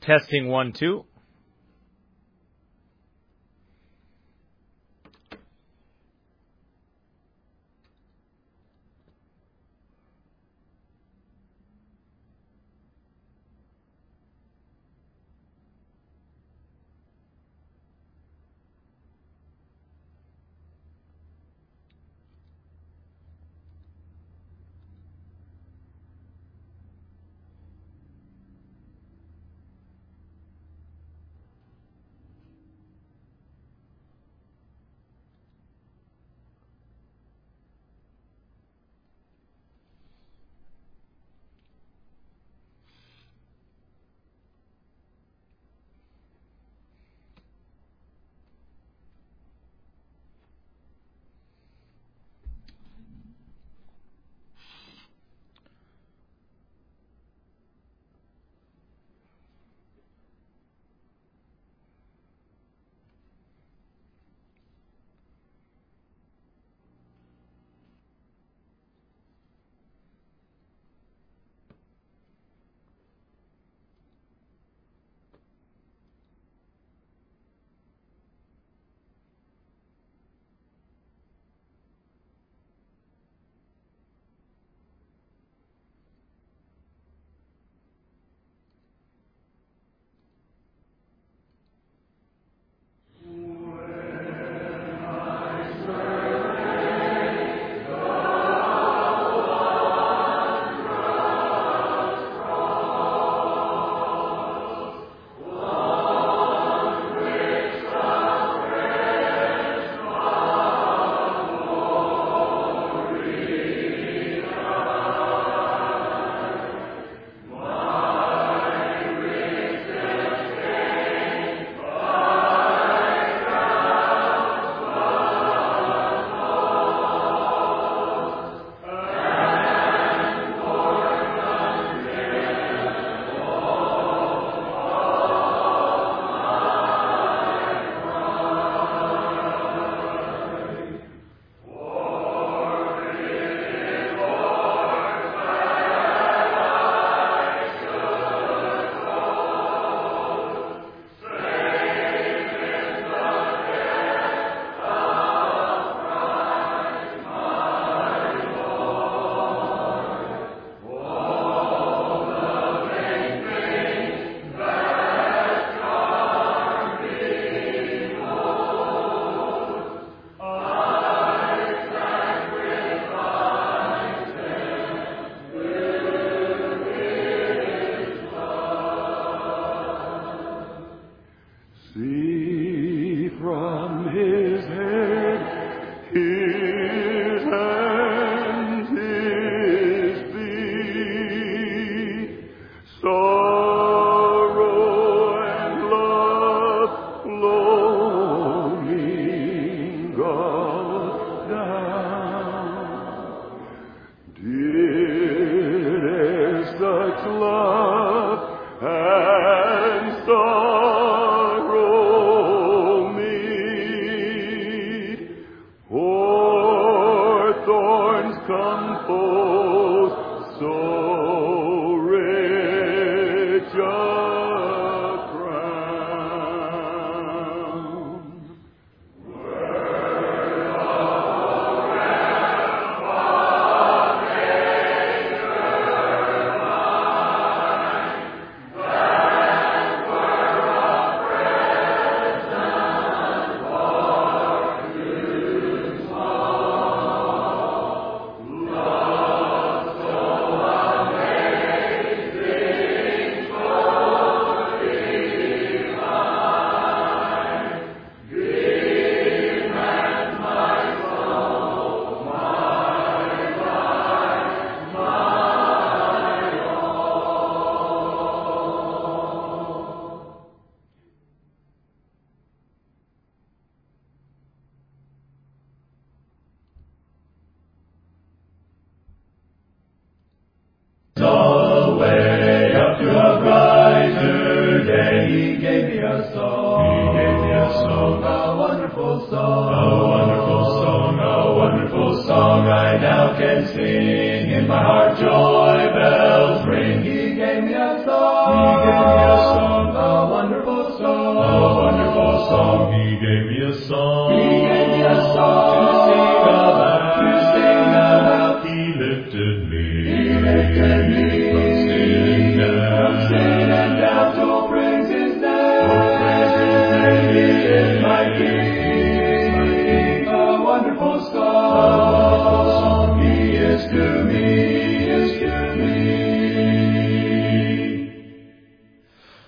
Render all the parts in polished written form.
Testing 1, 2.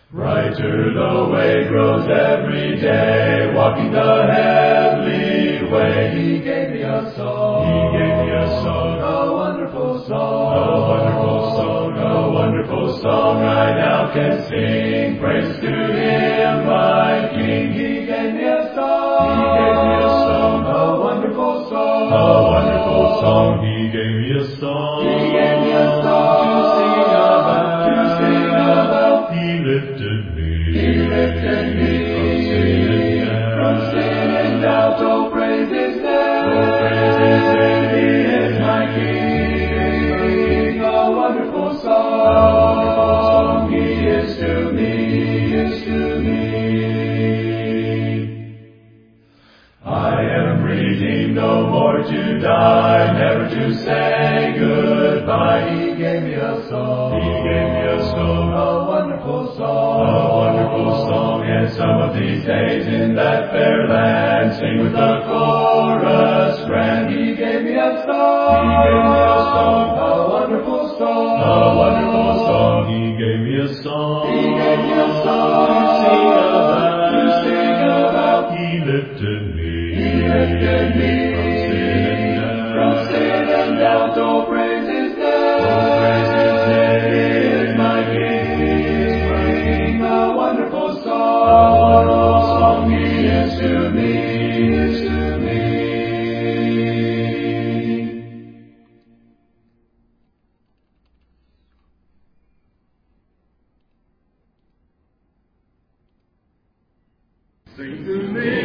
Brighter the way grows every day, walking the heavenly way. He gave me a song. He gave me a song. A wonderful song. A wonderful song. A wonderful song. I now can sing praise to Him, my King. He gave me a song. He gave me a song. A wonderful song. A wonderful song. He gave me a song. He gave me a song to sing about. To sing about. He lifted me. He lifted me from sin and doubt. Oh, praise His name. Oh, praise His name. He is my King. A wonderful song. He is to me. He is to me. I am redeemed, no more to die, never to say goodbye. He gave me a song. He gave me a song. A wonderful song. A wonderful song. And some of these days in that fair land, sing with the chorus grand. He gave me a song. He gave me a song. A wonderful song. A wonderful song. He gave me a song. He gave me a song to sing about. To sing about. He lifted me. He lifted me from sin and doubt. Oh, praise His name. Oh, praise His name. He is my King. He is my King. A wonderful song. A wonderful song. He is to me. He is to me. Sing to me.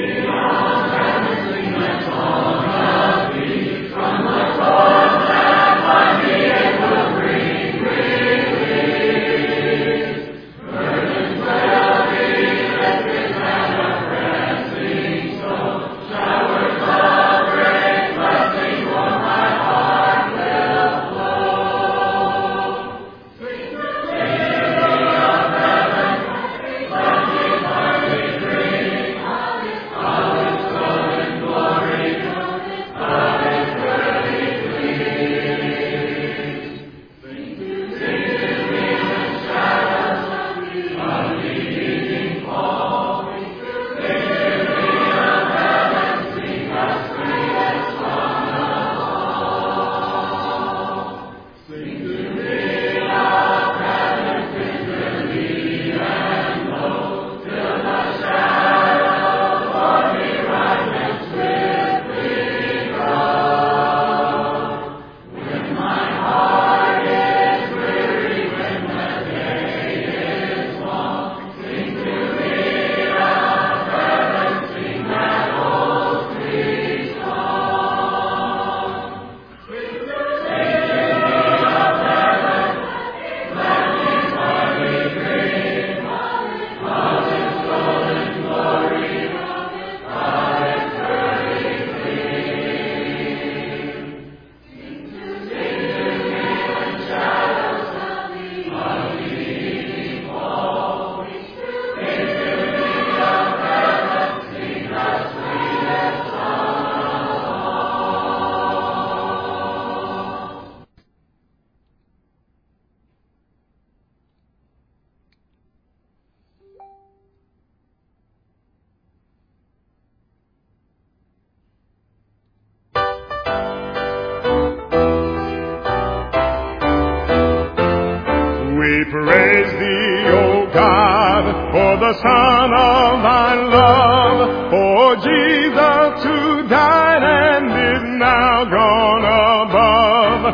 Praise Thee, O God, for the Son of Thy love, for Jesus who died and is now gone above.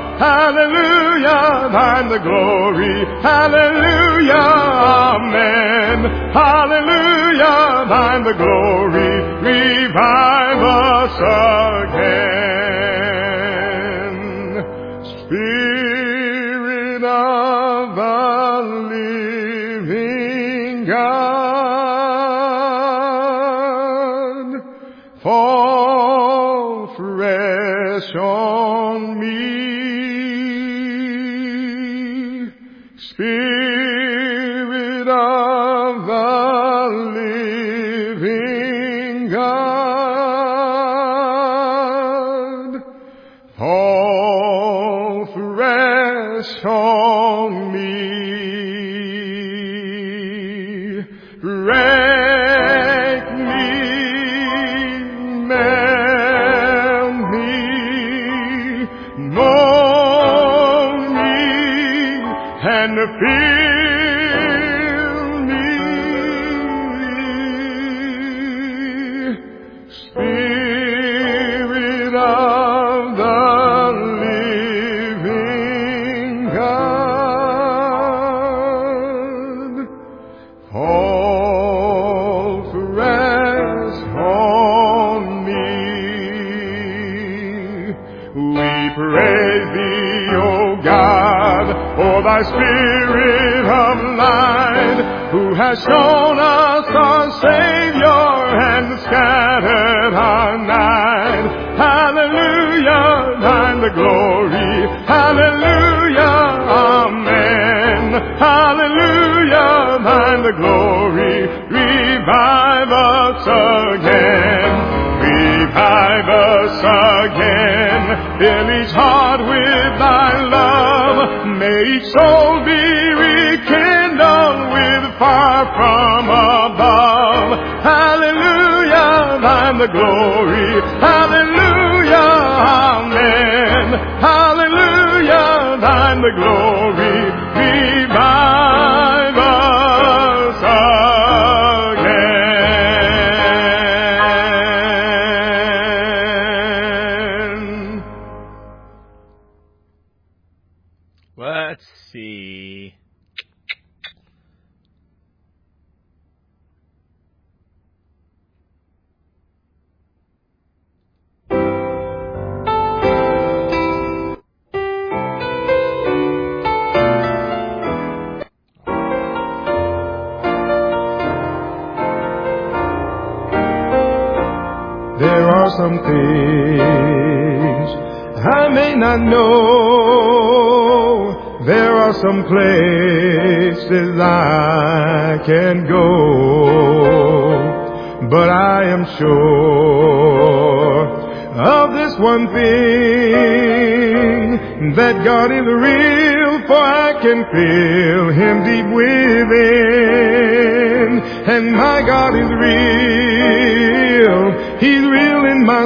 Hallelujah, Thine the glory. Hallelujah, amen. Hallelujah, Thine the glory. Revive us again. Spirit of the living God, fall fresh on me. Spirit of the living God, fall fresh on me. break me, melt me, mold me, and fill me. Spirit of the living God, fall fresh on me. We praise thee, O God, for thy Spirit of light, who has shown us our Savior and scattered our night. Hallelujah, thine the glory. Hallelujah, amen. Hallelujah, thine the glory. Revive us again. Revive us again. Fill each heart with thy love. May each soul be rekindled with fire from above. Hallelujah, thine the glory. Hallelujah, amen. Hallelujah, thine the glory. Revive us again. Let's see. There are some things I may not know. There are some places I can go. But I am sure of this one thing, that God is real, for I can feel Him deep within. And my God is real, He's real in my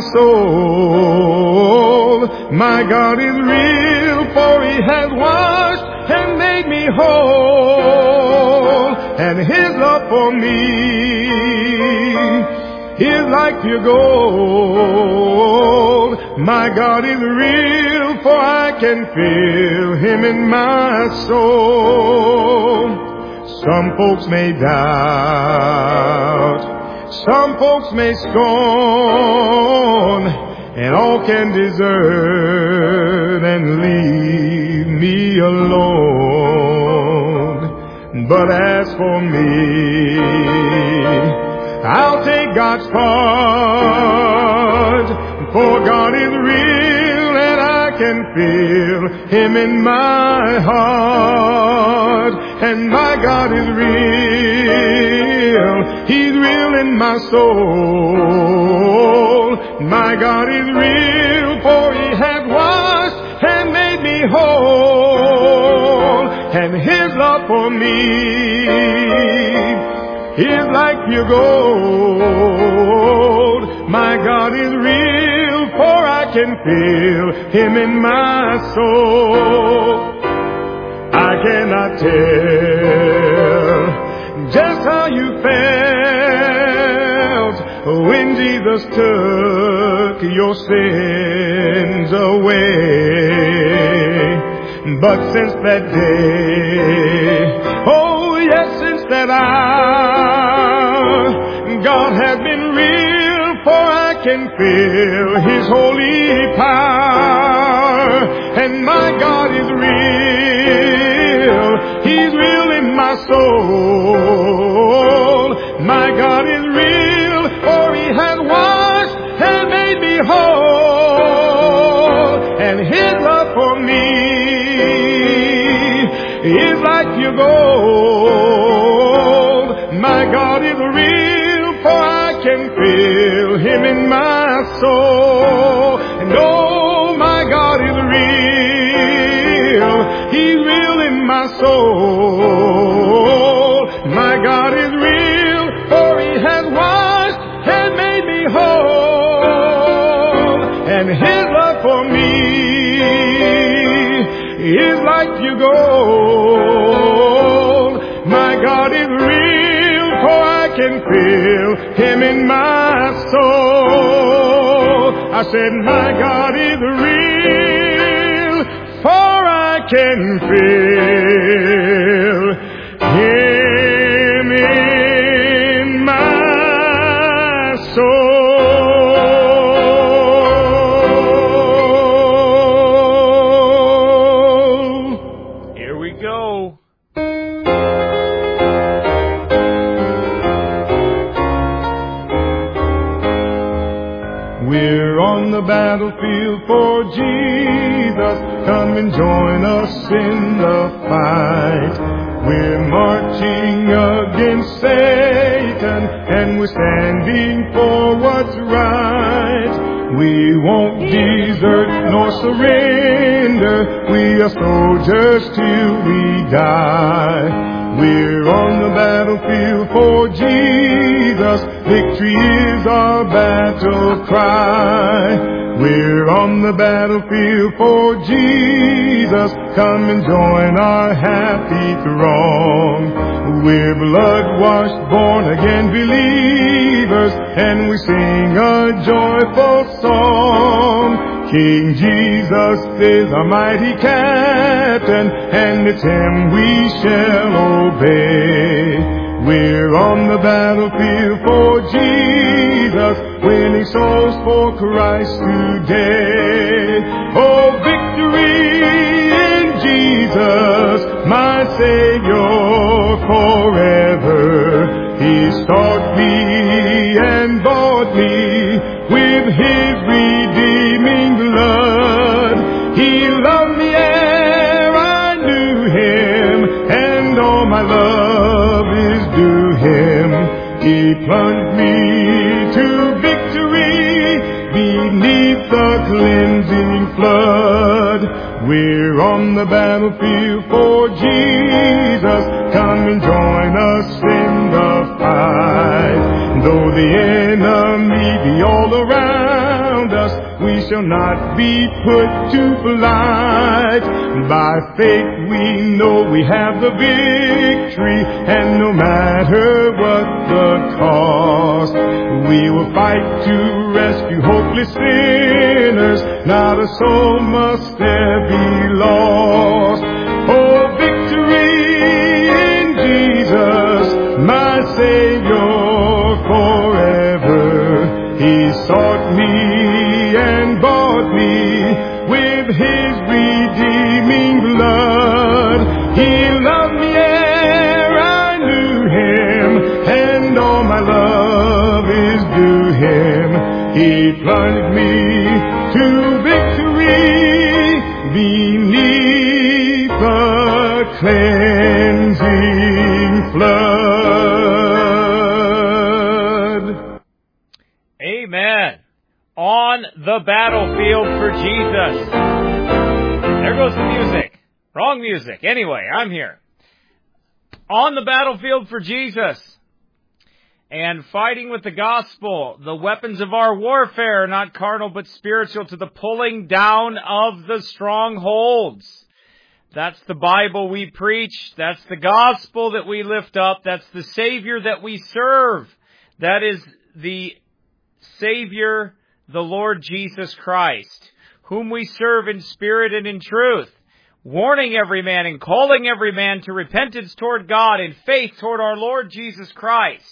soul. My God is real, for He has washed and made me whole. And His love for me is like pure gold. My God is real, for I can feel Him in my soul. Some folks may doubt, some folks may scorn, and all can desert and leave me alone. But as for me, I'll take God's part, for God is real and I can feel Him in my heart. And my God is real, He's real in my soul. My God is real, for He has washed and made me whole. And His love for me is like pure gold. My God is real, for I can feel Him in my soul. I cannot tell just how you felt when Jesus took your sins away. But since that day, oh yes, since that hour, God has been real, for I can feel His holy power. And my God is real, He's real in my soul. My God is real, for He has washed and made me whole. And His love for me is like pure gold. My God is real, for I can feel Him in my soul. And oh, my God is real, He's real in my soul. My God is real, is like pure gold. My God is real, for I can feel Him in my soul. I said, my God is real, for I can feel Him in my soul. Here we go. We're on the battlefield for Jesus. Come and join us in the fight. We're marching against Satan, and we're standing for what's right. We won't desert nor surrender. We are soldiers till we die. We're on the battlefield for Jesus. Victory is our battle cry. We're on the battlefield for Jesus. Come and join our happy throng. We're blood-washed, born-again believers, and we sing a joyful song. King Jesus is our mighty captain, and it's Him we shall obey. We're on the battlefield for Jesus, winning souls for Christ today. Oh, victory in Jesus, my Savior forever. He's taught me and bought me with His redeeming blood. He loved me ere I knew Him, and all my love is due Him. He plunged me to victory beneath the cleansing flood. We're on the battlefield for Jesus. Come and join us in the fight. Though the enemy be all around us, we shall not be put to flight. By faith we know we have the victory, and no matter what the cost, we will fight to rescue hopeless sinners. Not a soul must ever be lost. Oh, victory in Jesus, my Savior forever. He sought me and bought me with His redeeming blood. He loved me ere I knew Him, and all my love is due Him. He plunged me to victory beneath the cleansing flood. Amen. On the battlefield for Jesus. There goes the music. Wrong music. Anyway, I'm here. On the battlefield for Jesus. And fighting with the gospel. The weapons of our warfare are not carnal but spiritual, to the pulling down of the strongholds. That's the Bible we preach. That's the gospel that we lift up. That's the Savior that we serve. That is the Savior, the Lord Jesus Christ, whom we serve in spirit and in truth, warning every man and calling every man to repentance toward God and faith toward our Lord Jesus Christ.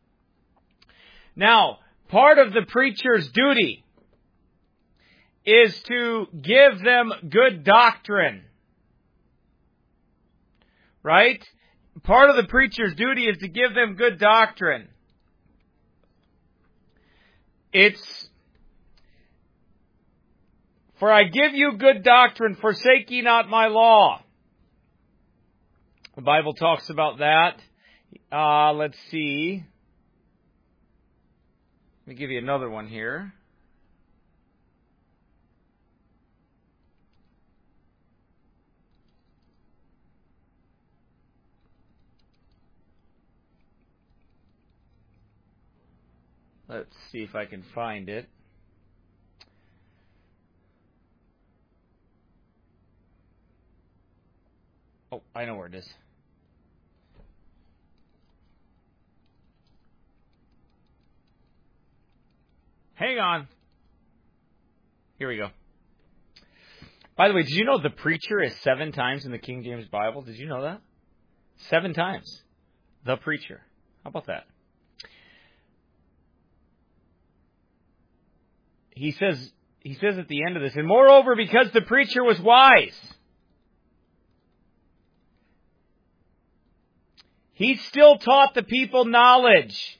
Now, part of the preacher's duty is to give them good doctrine. Right? Part of the preacher's duty is to give them good doctrine. It's, for I give you good doctrine, forsake ye not my law. The Bible talks about that. Let's see. Let me give you another one here. Let's see if I can find it. I know where it is. Hang on. Here we go. By the way, did you know the preacher is 7 times in the King James Bible? Did you know that? 7 times. The preacher. How about that? He says at the end of this, and moreover, because the preacher was wise, he still taught the people knowledge.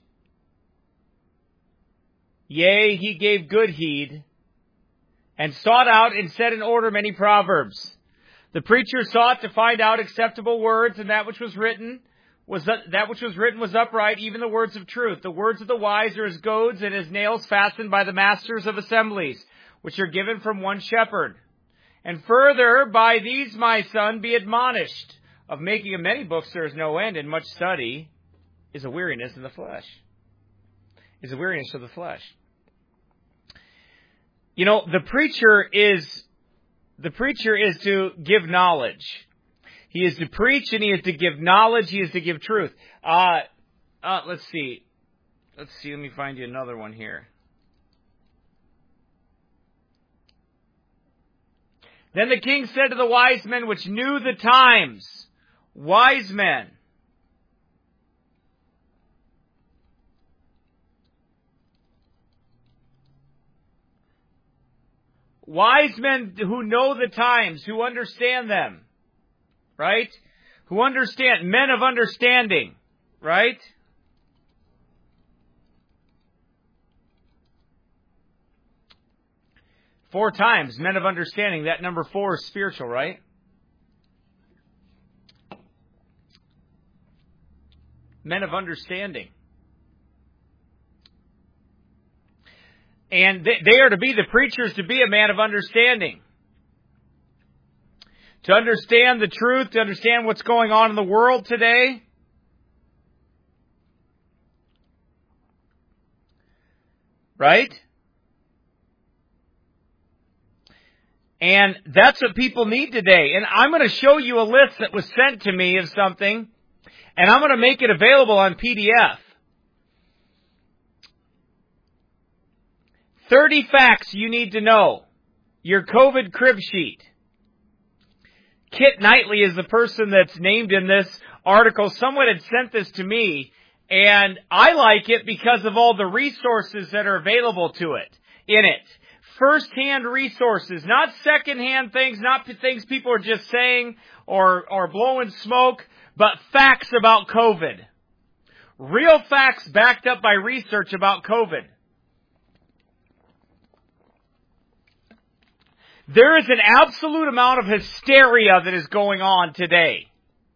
Yea, he gave good heed, and sought out and set in order many proverbs. The preacher sought to find out acceptable words, and that which was written was upright, even the words of truth. The words of the wise are as goads, and as nails fastened by the masters of assemblies, which are given from one shepherd. And further, by these, my son, be admonished. Of making of many books there is no end, and much study is a weariness in the flesh. Is a weariness of the flesh. You know, the preacher is to give knowledge. He is to preach, and he is to give knowledge. He is to give truth. Let's see. Let me find you another one here. Then the king said to the wise men which knew the times, wise men, who know the times, who understand them, right? Who understand, men of understanding, right? Four times, men of understanding. That number 4 is spiritual, right? Men of understanding. And they are to be, the preachers, to be a man of understanding. To understand the truth, to understand what's going on in the world today. Right? And that's what people need today. And I'm going to show you a list that was sent to me of something, and I'm going to make it available on PDF. 30 facts you need to know. Your COVID crib sheet. Kit Knightley is the person that's named in this article. Someone had sent this to me, and I like it because of all the resources that are available to it, in it. First-hand resources, not second-hand things, not things people are just saying or blowing smoke, but facts about COVID. Real facts backed up by research about COVID. There is an absolute amount of hysteria that is going on today.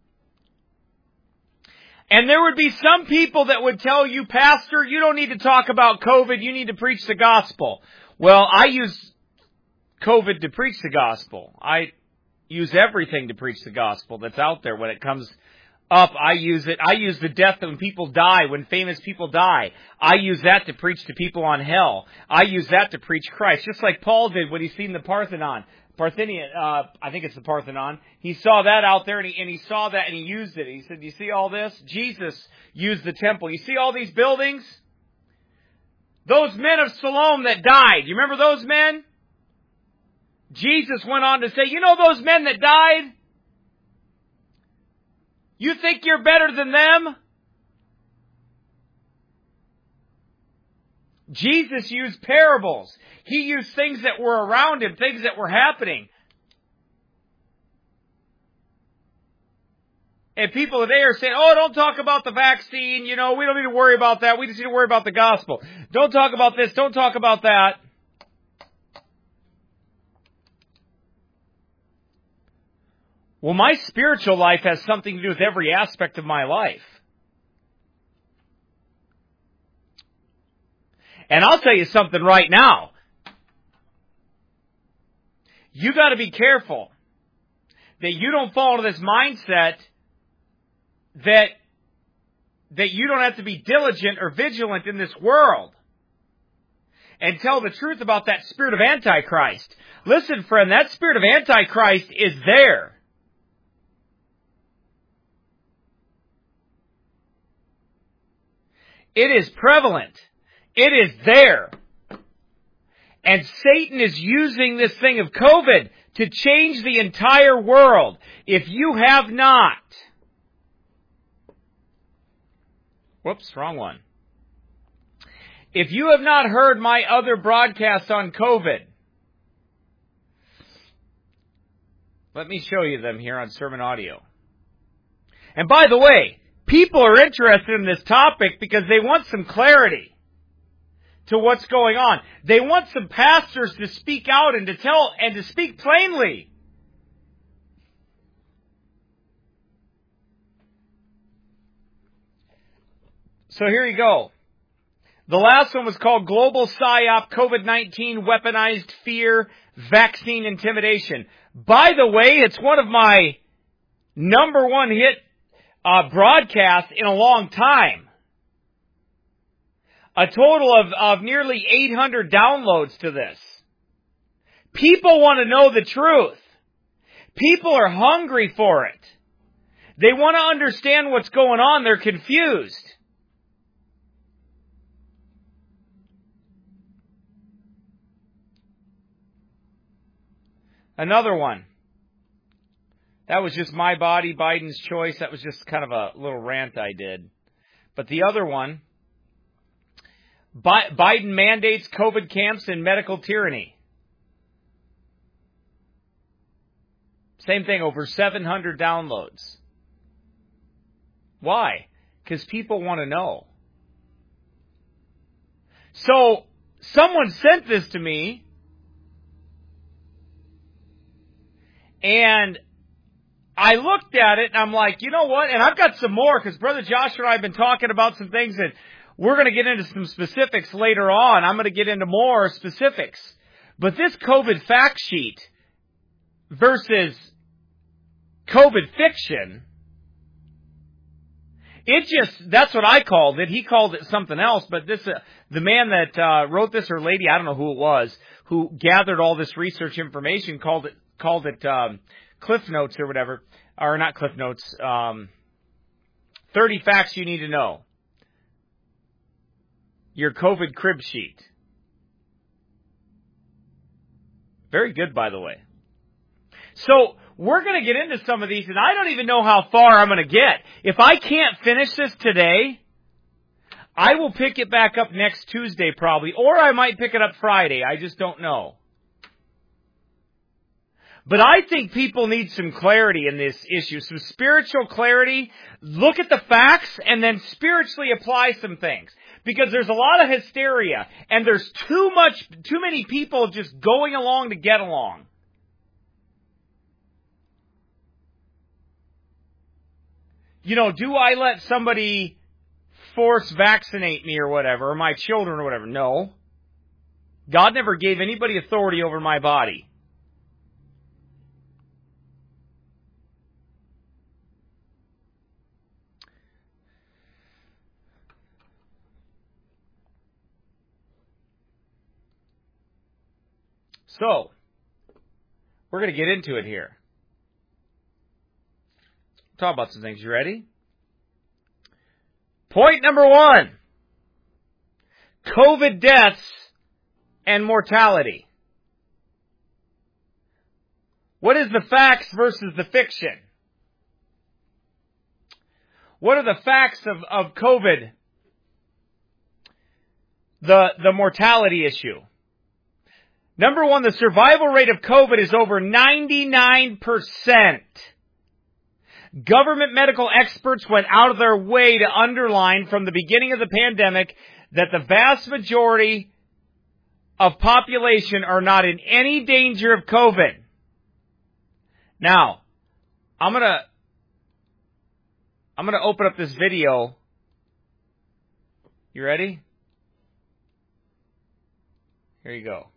And there would be some people that would tell you, Pastor, you don't need to talk about COVID, you need to preach the gospel. Well, I use COVID to preach the gospel. I use everything to preach the gospel that's out there. When it comes up, I use it. I use the death when people die, when famous people die. I use that to preach to people on hell. I use that to preach Christ, just like Paul did when he seen the Parthenon. I think it's the Parthenon. He saw that out there, and he saw that, and he used it. He said, you see all this? Jesus used the temple. You see all these buildings? Those men of Siloam that died, you remember those men? Jesus went on to say, you know those men that died? You think you're better than them? Jesus used parables. He used things that were around him, things that were happening. And people today are saying, oh, don't talk about the vaccine. You know, we don't need to worry about that. We just need to worry about the gospel. Don't talk about this. Don't talk about that. Well, my spiritual life has something to do with every aspect of my life. And I'll tell you something right now. You got to be careful that you don't fall into this mindset that you don't have to be diligent or vigilant in this world and tell the truth about that spirit of Antichrist. Listen, friend, that spirit of Antichrist is there. It is prevalent. It is there. And Satan is using this thing of COVID to change the entire world. If you have not... Whoops, wrong one. If you have not heard my other broadcasts on COVID, let me show you them here on Sermon Audio. And by the way, people are interested in this topic because they want some clarity to what's going on. They want some pastors to speak out and to tell and to speak plainly. So here you go. The last one was called Global PSYOP, COVID-19, Weaponized Fear, Vaccine Intimidation. By the way, it's one of my number one hit broadcasts in a long time. A total of nearly 800 downloads to this. People want to know the truth. People are hungry for it. They want to understand what's going on. They're confused. Another one. That was just My Body, Biden's Choice. That was just kind of a little rant I did. But the other one, Biden mandates COVID camps and medical tyranny. Same thing, over 700 downloads. Why? Because people want to know. So, someone sent this to me, and I looked at it, and I'm like, you know what? And I've got some more, because Brother Joshua and I have been talking about some things, and we're going to get into some specifics later on. I'm going to get into more specifics. But this COVID fact sheet versus COVID fiction, that's what I called it. He called it something else, but this, the man that wrote this, or lady, I don't know who it was, who gathered all this research information, called it Cliff Notes or whatever, or not Cliff Notes, 30 facts you need to know. Your COVID crib sheet. Very good, by the way. So, we're going to get into some of these, and I don't even know how far I'm going to get. If I can't finish this today, I will pick it back up next Tuesday probably, or I might pick it up Friday. I just don't know. But I think people need some clarity in this issue, some spiritual clarity. Look at the facts and then spiritually apply some things. Because there's a lot of hysteria and there's too many people just going along to get along. You know, do I let somebody force vaccinate me or whatever, or my children or whatever? No. God never gave anybody authority over my body. So, we're going to get into it here. Talk about some things. You ready? Point number 1. COVID deaths and mortality. What is the facts versus the fiction? What are the facts of COVID? The mortality issue. Number 1, the survival rate of COVID is over 99%. Government medical experts went out of their way to underline from the beginning of the pandemic that the vast majority of population are not in any danger of COVID. Now, I'm gonna open up this video. You ready? Here you go.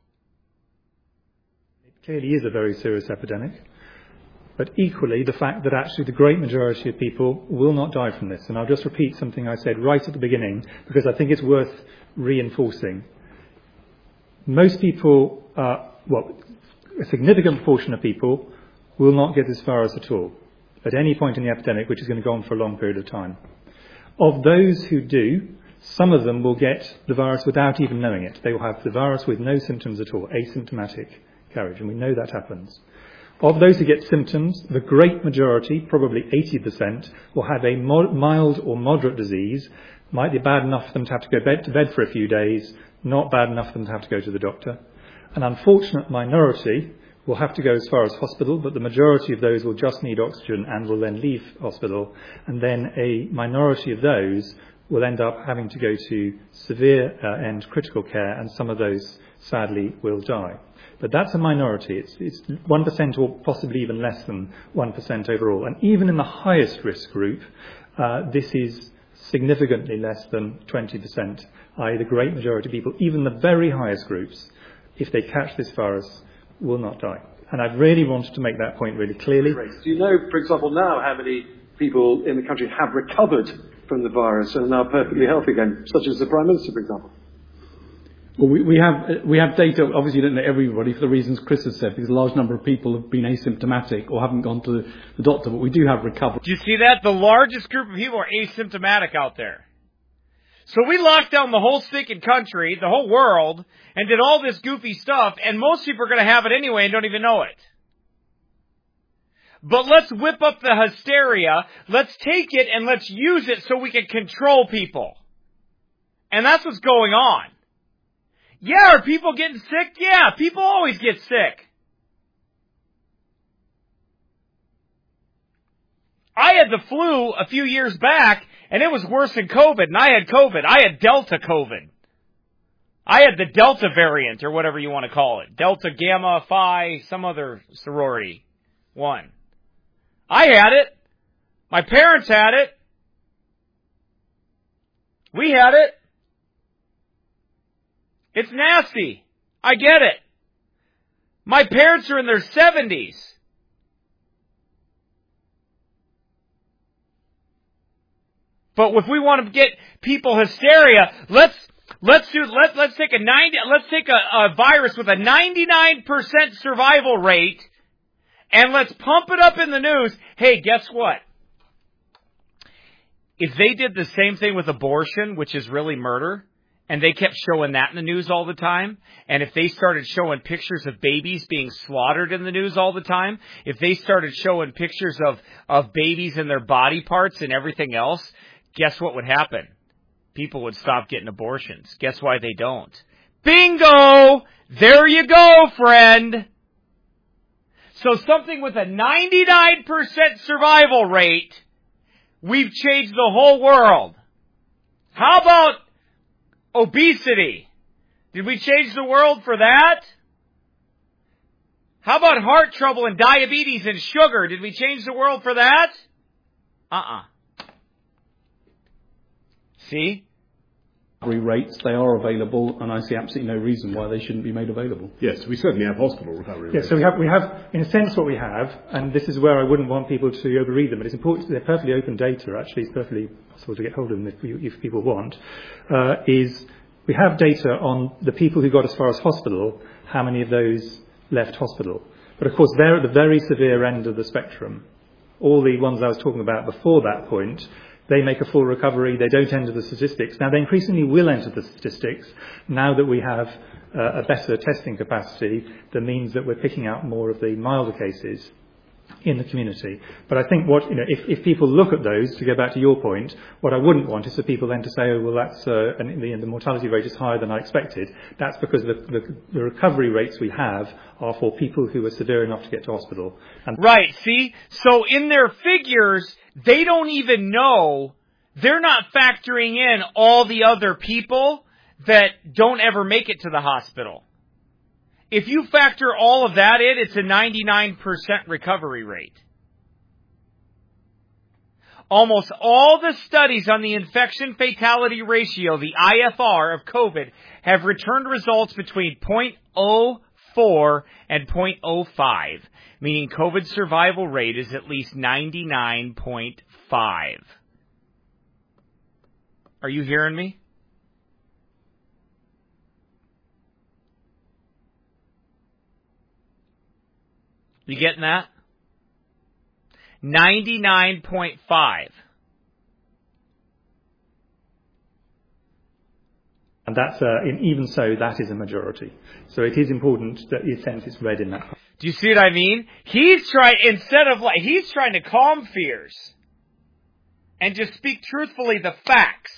It clearly is a very serious epidemic. But equally, the fact that actually the great majority of people will not die from this. And I'll just repeat something I said right at the beginning, because I think it's worth reinforcing. Most people, a significant proportion of people will not get this virus at all, at any point in the epidemic, which is going to go on for a long period of time. Of those who do, Some of them will get the virus without even knowing it. They will have the virus with no symptoms at all, asymptomatic carriage, and we know that happens. Of those who get symptoms, the great majority, probably 80%, will have a mild or moderate disease. Might be bad enough for them to have to go to bed for a few days, not bad enough for them to have to go to the doctor. An unfortunate minority will have to go as far as hospital, but the majority of those will just need oxygen and will then leave hospital. And then a minority of those will end up having to go to severe and critical care, and some of those, sadly, will die. But that's a minority. It's 1% or possibly even less than 1% overall. And even in the highest risk group, this is significantly less than 20%, i.e. the great majority of people, even the very highest groups, if they catch this virus, will not die. And I really wanted to make that point really clearly. Do you know, for example, now how many people in the country have recovered from the virus and are now perfectly healthy again, such as the Prime Minister, for example? Well, we have data. Obviously, you don't know everybody for the reasons Chris has said, because a large number of people have been asymptomatic or haven't gone to the doctor, but we do have recovery. Do you see that? The largest group of people are asymptomatic out there. So we locked down the whole stinking country, the whole world, and did all this goofy stuff, and most people are going to have it anyway and don't even know it. But let's whip up the hysteria, let's take it and let's use it so we can control people. And that's what's going on. Yeah, are people getting sick? Yeah, people always get sick. I had the flu a few years back, and it was worse than COVID, and I had COVID. I had Delta COVID. I had the Delta variant, or whatever you want to call it. Delta, Gamma, Phi, some other sorority. One. I had it. My parents had it. We had it. It's nasty. I get it. My parents are in their 70s. But if we want to get people hysteria, let's take a virus with a 99% survival rate, and let's pump it up in the news. Hey, guess what? If they did the same thing with abortion, which is really murder, and they kept showing that in the news all the time, and if they started showing pictures of babies being slaughtered in the news all the time, if they started showing pictures of babies and their body parts and everything else, guess what would happen? People would stop getting abortions. Guess why they don't? Bingo! There you go, friend! So something with a 99% survival rate, we've changed the whole world. How about obesity? Did we change the world for that? How about heart trouble and diabetes and sugar? Did we change the world for that? See? Rates, they are available, and I see absolutely no reason why they shouldn't be made available. Yes, we certainly have hospital recovery rates. Yes, so we have, in a sense, what we have, and this is where I wouldn't want people to overread them, but it's important, they're perfectly open data, actually, it's perfectly possible to get hold of them if people want, is we have data on the people who got as far as hospital, how many of those left hospital. But of course, they're at the very severe end of the spectrum. All the ones I was talking about before that point, they make a full recovery, they don't enter the statistics. Now, they increasingly will enter the statistics now that we have a better testing capacity that means that we're picking out more of the milder cases in the community. But I think if people look at those, to go back to your point, what I wouldn't want is for people then to say, oh, well, that's, and the mortality rate is higher than I expected. That's because the recovery rates we have are for people who are severe enough to get to hospital. Right, see? So in their figures, they don't even know, they're not factoring in all the other people that don't ever make it to the hospital. If you factor all of that in, it's a 99% recovery rate. Almost all the studies on the infection fatality ratio, the IFR of COVID, have returned results between 0.04 and 0.05, meaning COVID survival rate is at least 99.5. Are you hearing me? You getting that? 99.5. And that's, even so, that is a majority. So it is important that the sense is read in that. Do you see what I mean? He's trying to calm fears and just speak truthfully the facts.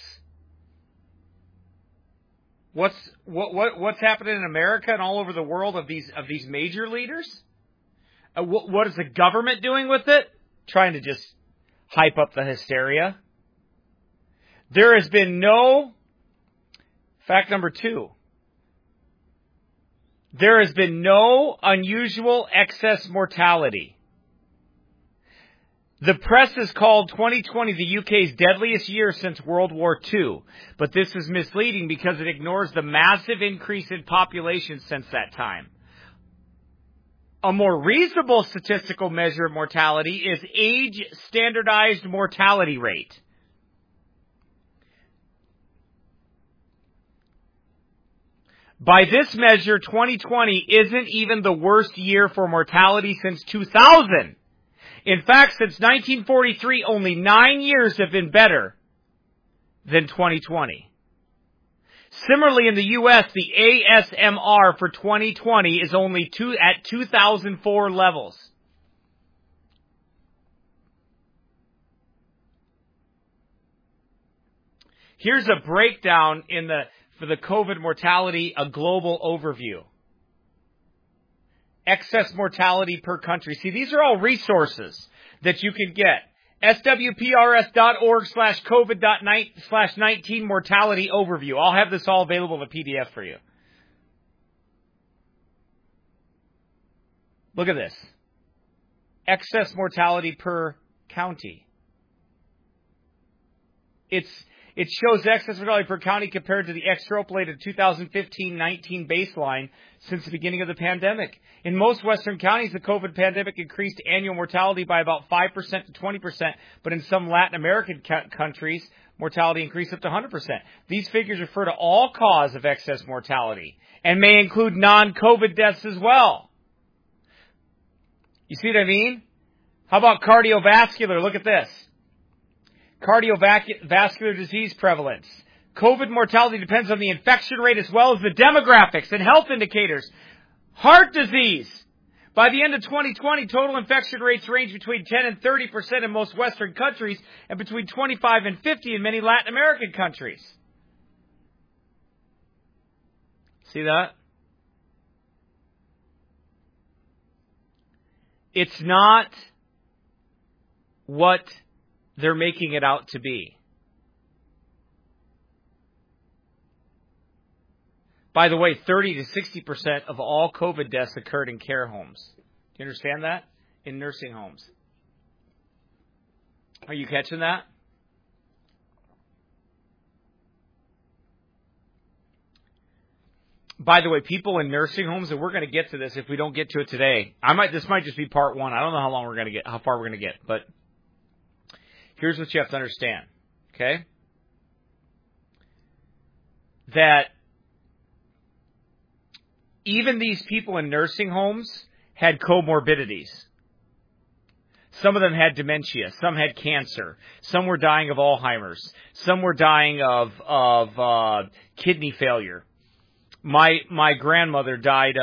What's happening in America and all over the world of these major leaders? What is the government doing with it? Trying to just hype up the hysteria. There has been no, fact number 2, there has been no unusual excess mortality. The press has called 2020 the UK's deadliest year since World War II, but this is misleading because it ignores the massive increase in population since that time. A more reasonable statistical measure of mortality is age-standardized mortality rate. By this measure, 2020 isn't even the worst year for mortality since 2000. In fact, since 1943, only 9 years have been better than 2020. Similarly, in the U.S., the ASMR for 2020 is only at 2004 levels. Here's a breakdown for the COVID mortality, a global overview. Excess mortality per country. See, these are all resources that you can get. swprs.org/COVID.19 mortality overview. I'll have this all available in a PDF for you. Look at this. Excess mortality per county. It shows excess mortality per county compared to the extrapolated 2015-19 baseline since the beginning of the pandemic. In most Western counties, the COVID pandemic increased annual mortality by about 5% to 20%, but in some Latin American countries, mortality increased up to 100%. These figures refer to all cause of excess mortality and may include non-COVID deaths as well. You see what I mean? How about cardiovascular? Look at this. Cardiovascular disease prevalence. COVID mortality depends on the infection rate as well as the demographics and health indicators. Heart disease. By the end of 2020, total infection rates range between 10 and 30% in most Western countries and between 25 and 50 in many Latin American countries. See that? It's not what they're making it out to be. By the way, 30 to 60% of all COVID deaths occurred in care homes. Do you understand that? In nursing homes. Are you catching that? By the way, people in nursing homes, and we're going to get to this if we don't get to it today. This might just be part 1. I don't know how far we're going to get, but here's what you have to understand, okay? That even these people in nursing homes had comorbidities. Some of them had dementia. Some had cancer. Some were dying of Alzheimer's. Some were dying of kidney failure. My wife's grandmother died,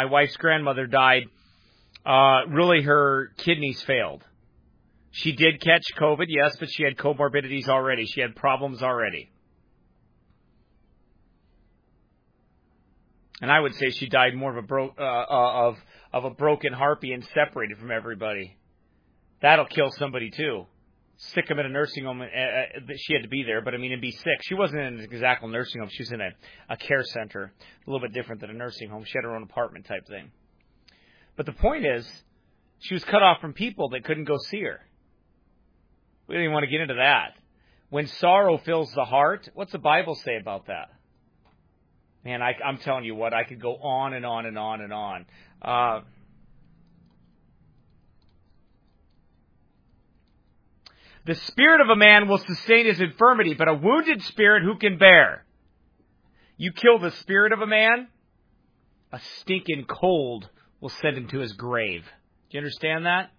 really her kidneys failed. She did catch COVID, yes, but she had comorbidities already. She had problems already. And I would say she died more of a broken heart being separated from everybody. That'll kill somebody too. Stick them in a nursing home. She had to be there, but and be sick. She wasn't in an exact nursing home. She was in a care center, a little bit different than a nursing home. She had her own apartment type thing. But the point is, she was cut off from people that couldn't go see her. We don't even want to get into that. When sorrow fills the heart, what's the Bible say about that? Man, I'm telling you what, I could go on and on and on and on. The spirit of a man will sustain his infirmity, but a wounded spirit who can bear? You kill the spirit of a man, a stinking cold will send him to his grave. Do you understand that?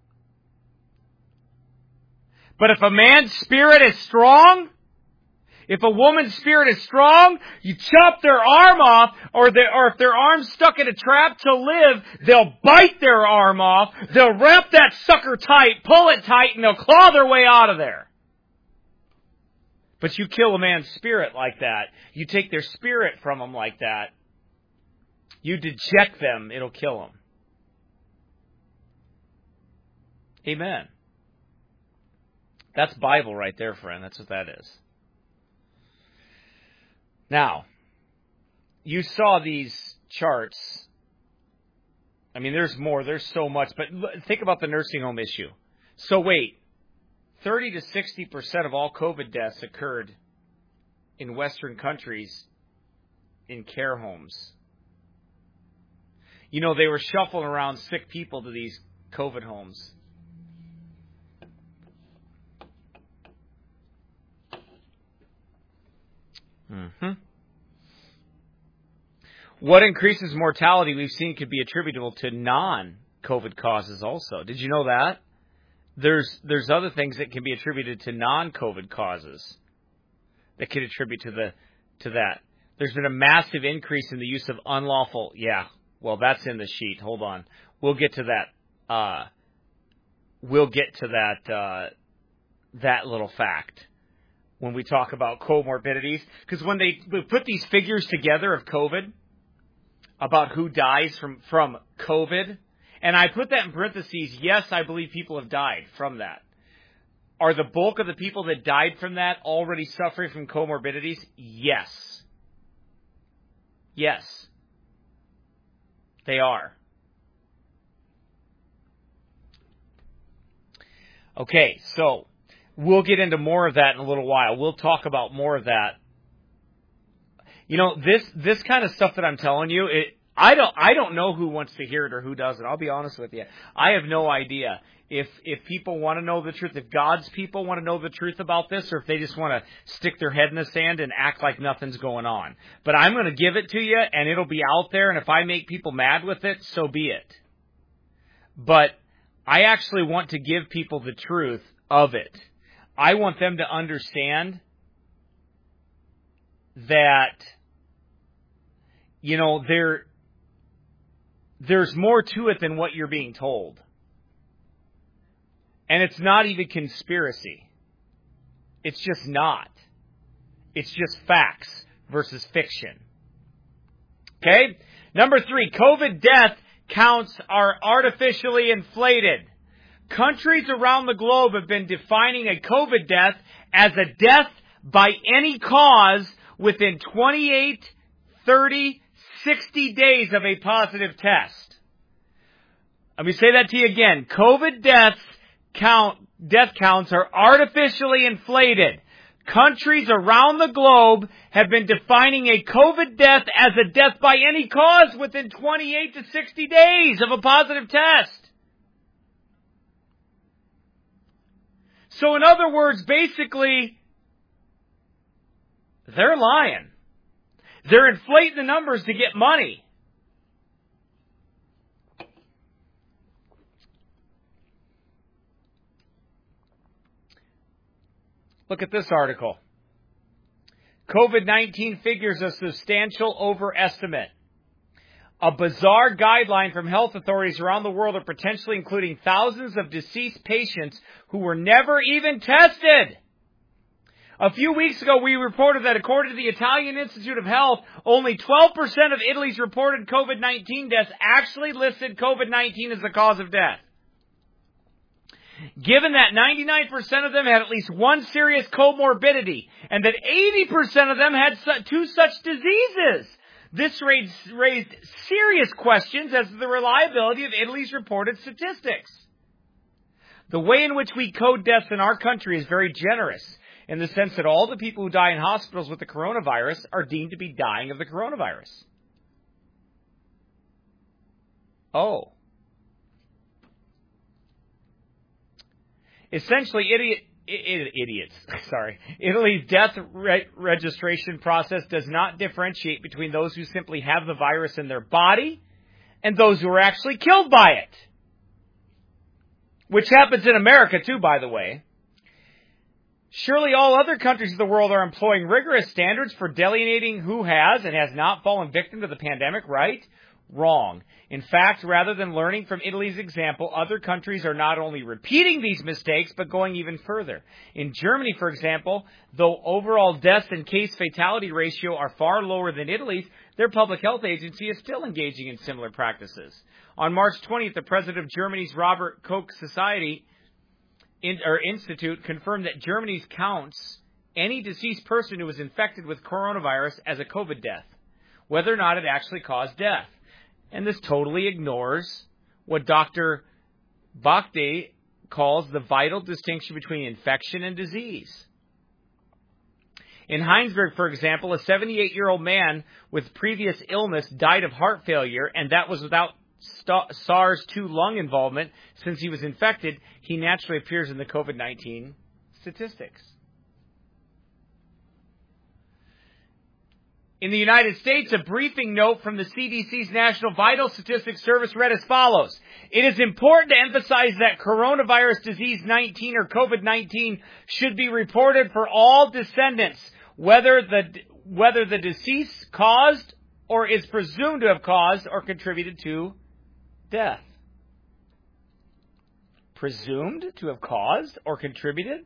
But if a man's spirit is strong, If a woman's spirit is strong, you chop their arm off, or if their arm's stuck in a trap to live, they'll bite their arm off, they'll wrap that sucker tight, pull it tight, and they'll claw their way out of there. But you kill a man's spirit like that, you take their spirit from them like that, you deject them, it'll kill them. Amen. That's Bible right there, friend. That's what that is. Now, you saw these charts. I mean, there's more. There's so much. But think about the nursing home issue. So wait. 30 to 60% of all COVID deaths occurred in Western countries in care homes. You know, they were shuffling around sick people to these COVID homes. Mm-hmm. What increases mortality we've seen could be attributable to non-COVID causes also. Did you know that? There's other things that can be attributed to non-COVID causes that could attribute to that. There's been a massive increase in the use of unlawful. Yeah, well, that's in the sheet. Hold on, we'll get to that. That little fact when we talk about comorbidities, because when we put these figures together of COVID about who dies from COVID. And I put that in parentheses, yes, I believe people have died from that. Are the bulk of the people that died from that already suffering from comorbidities? Yes. Yes. They are. Okay, so we'll get into more of that in a little while. We'll talk about more of that. You know, this kind of stuff that I'm telling you, I don't know who wants to hear it or who doesn't. I'll be honest with you. I have no idea if people want to know the truth, if God's people want to know the truth about this, or if they just want to stick their head in the sand and act like nothing's going on. But I'm going to give it to you, and it'll be out there, and if I make people mad with it, so be it. But I actually want to give people the truth of it. I want them to understand that, you know, there's more to it than what you're being told. And it's not even conspiracy. It's just not. It's just facts versus fiction. Okay? Number 3, COVID death counts are artificially inflated. Countries around the globe have been defining a COVID death as a death by any cause within 28, 30, 60 days of a positive test. Let me say that to you again. COVID death counts are artificially inflated. Countries around the globe have been defining a COVID death as a death by any cause within 28 to 60 days of a positive test. So in other words, basically, they're lying. They're inflating the numbers to get money. Look at this article. COVID-19 figures a substantial overestimate. A bizarre guideline from health authorities around the world are potentially including thousands of deceased patients who were never even tested. A few weeks ago, we reported that according to the Italian Institute of Health, only 12% of Italy's reported COVID-19 deaths actually listed COVID-19 as the cause of death. Given that 99% of them had at least one serious comorbidity, and that 80% of them had 2 such diseases, this raised serious questions as to the reliability of Italy's reported statistics. The way in which we code deaths in our country is very generous, in the sense that all the people who die in hospitals with the coronavirus are deemed to be dying of the coronavirus. Oh. Essentially, Italy's death registration process does not differentiate between those who simply have the virus in their body and those who are actually killed by it. Which happens in America too, by the way. Surely all other countries of the world are employing rigorous standards for delineating who has and has not fallen victim to the pandemic, right? Wrong. In fact, rather than learning from Italy's example, other countries are not only repeating these mistakes, but going even further. In Germany, for example, though overall deaths and case fatality ratio are far lower than Italy's, their public health agency is still engaging in similar practices. On March 20th, the president of Germany's Robert Koch Institute confirmed that Germany counts any deceased person who was infected with coronavirus as a COVID death, whether or not it actually caused death. And this totally ignores what Dr. Bakde calls the vital distinction between infection and disease. In Heinsberg, for example, a 78-year-old man with previous illness died of heart failure, and that was without SARS-2 lung involvement. Since he was infected, he naturally appears in the COVID-19 statistics. In the United States, a briefing note from the CDC's National Vital Statistics Service read as follows. It is important to emphasize that coronavirus disease 19 or COVID-19 should be reported for all descendants, whether the decease caused or is presumed to have caused or contributed to death. Presumed to have caused or contributed?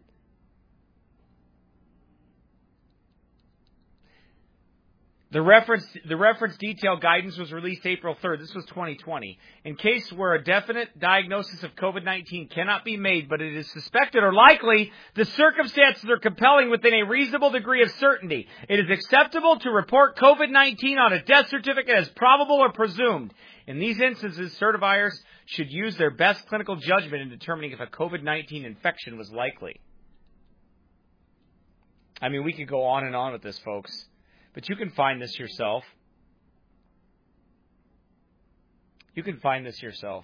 The reference detailed guidance was released April 3rd. This was 2020. In case where a definite diagnosis of COVID-19 cannot be made, but it is suspected or likely, the circumstances are compelling within a reasonable degree of certainty. It is acceptable to report COVID-19 on a death certificate as probable or presumed. In these instances, certifiers should use their best clinical judgment in determining if a COVID-19 infection was likely. I mean, we could go on and on with this, folks. But you can find this yourself. You can find this yourself.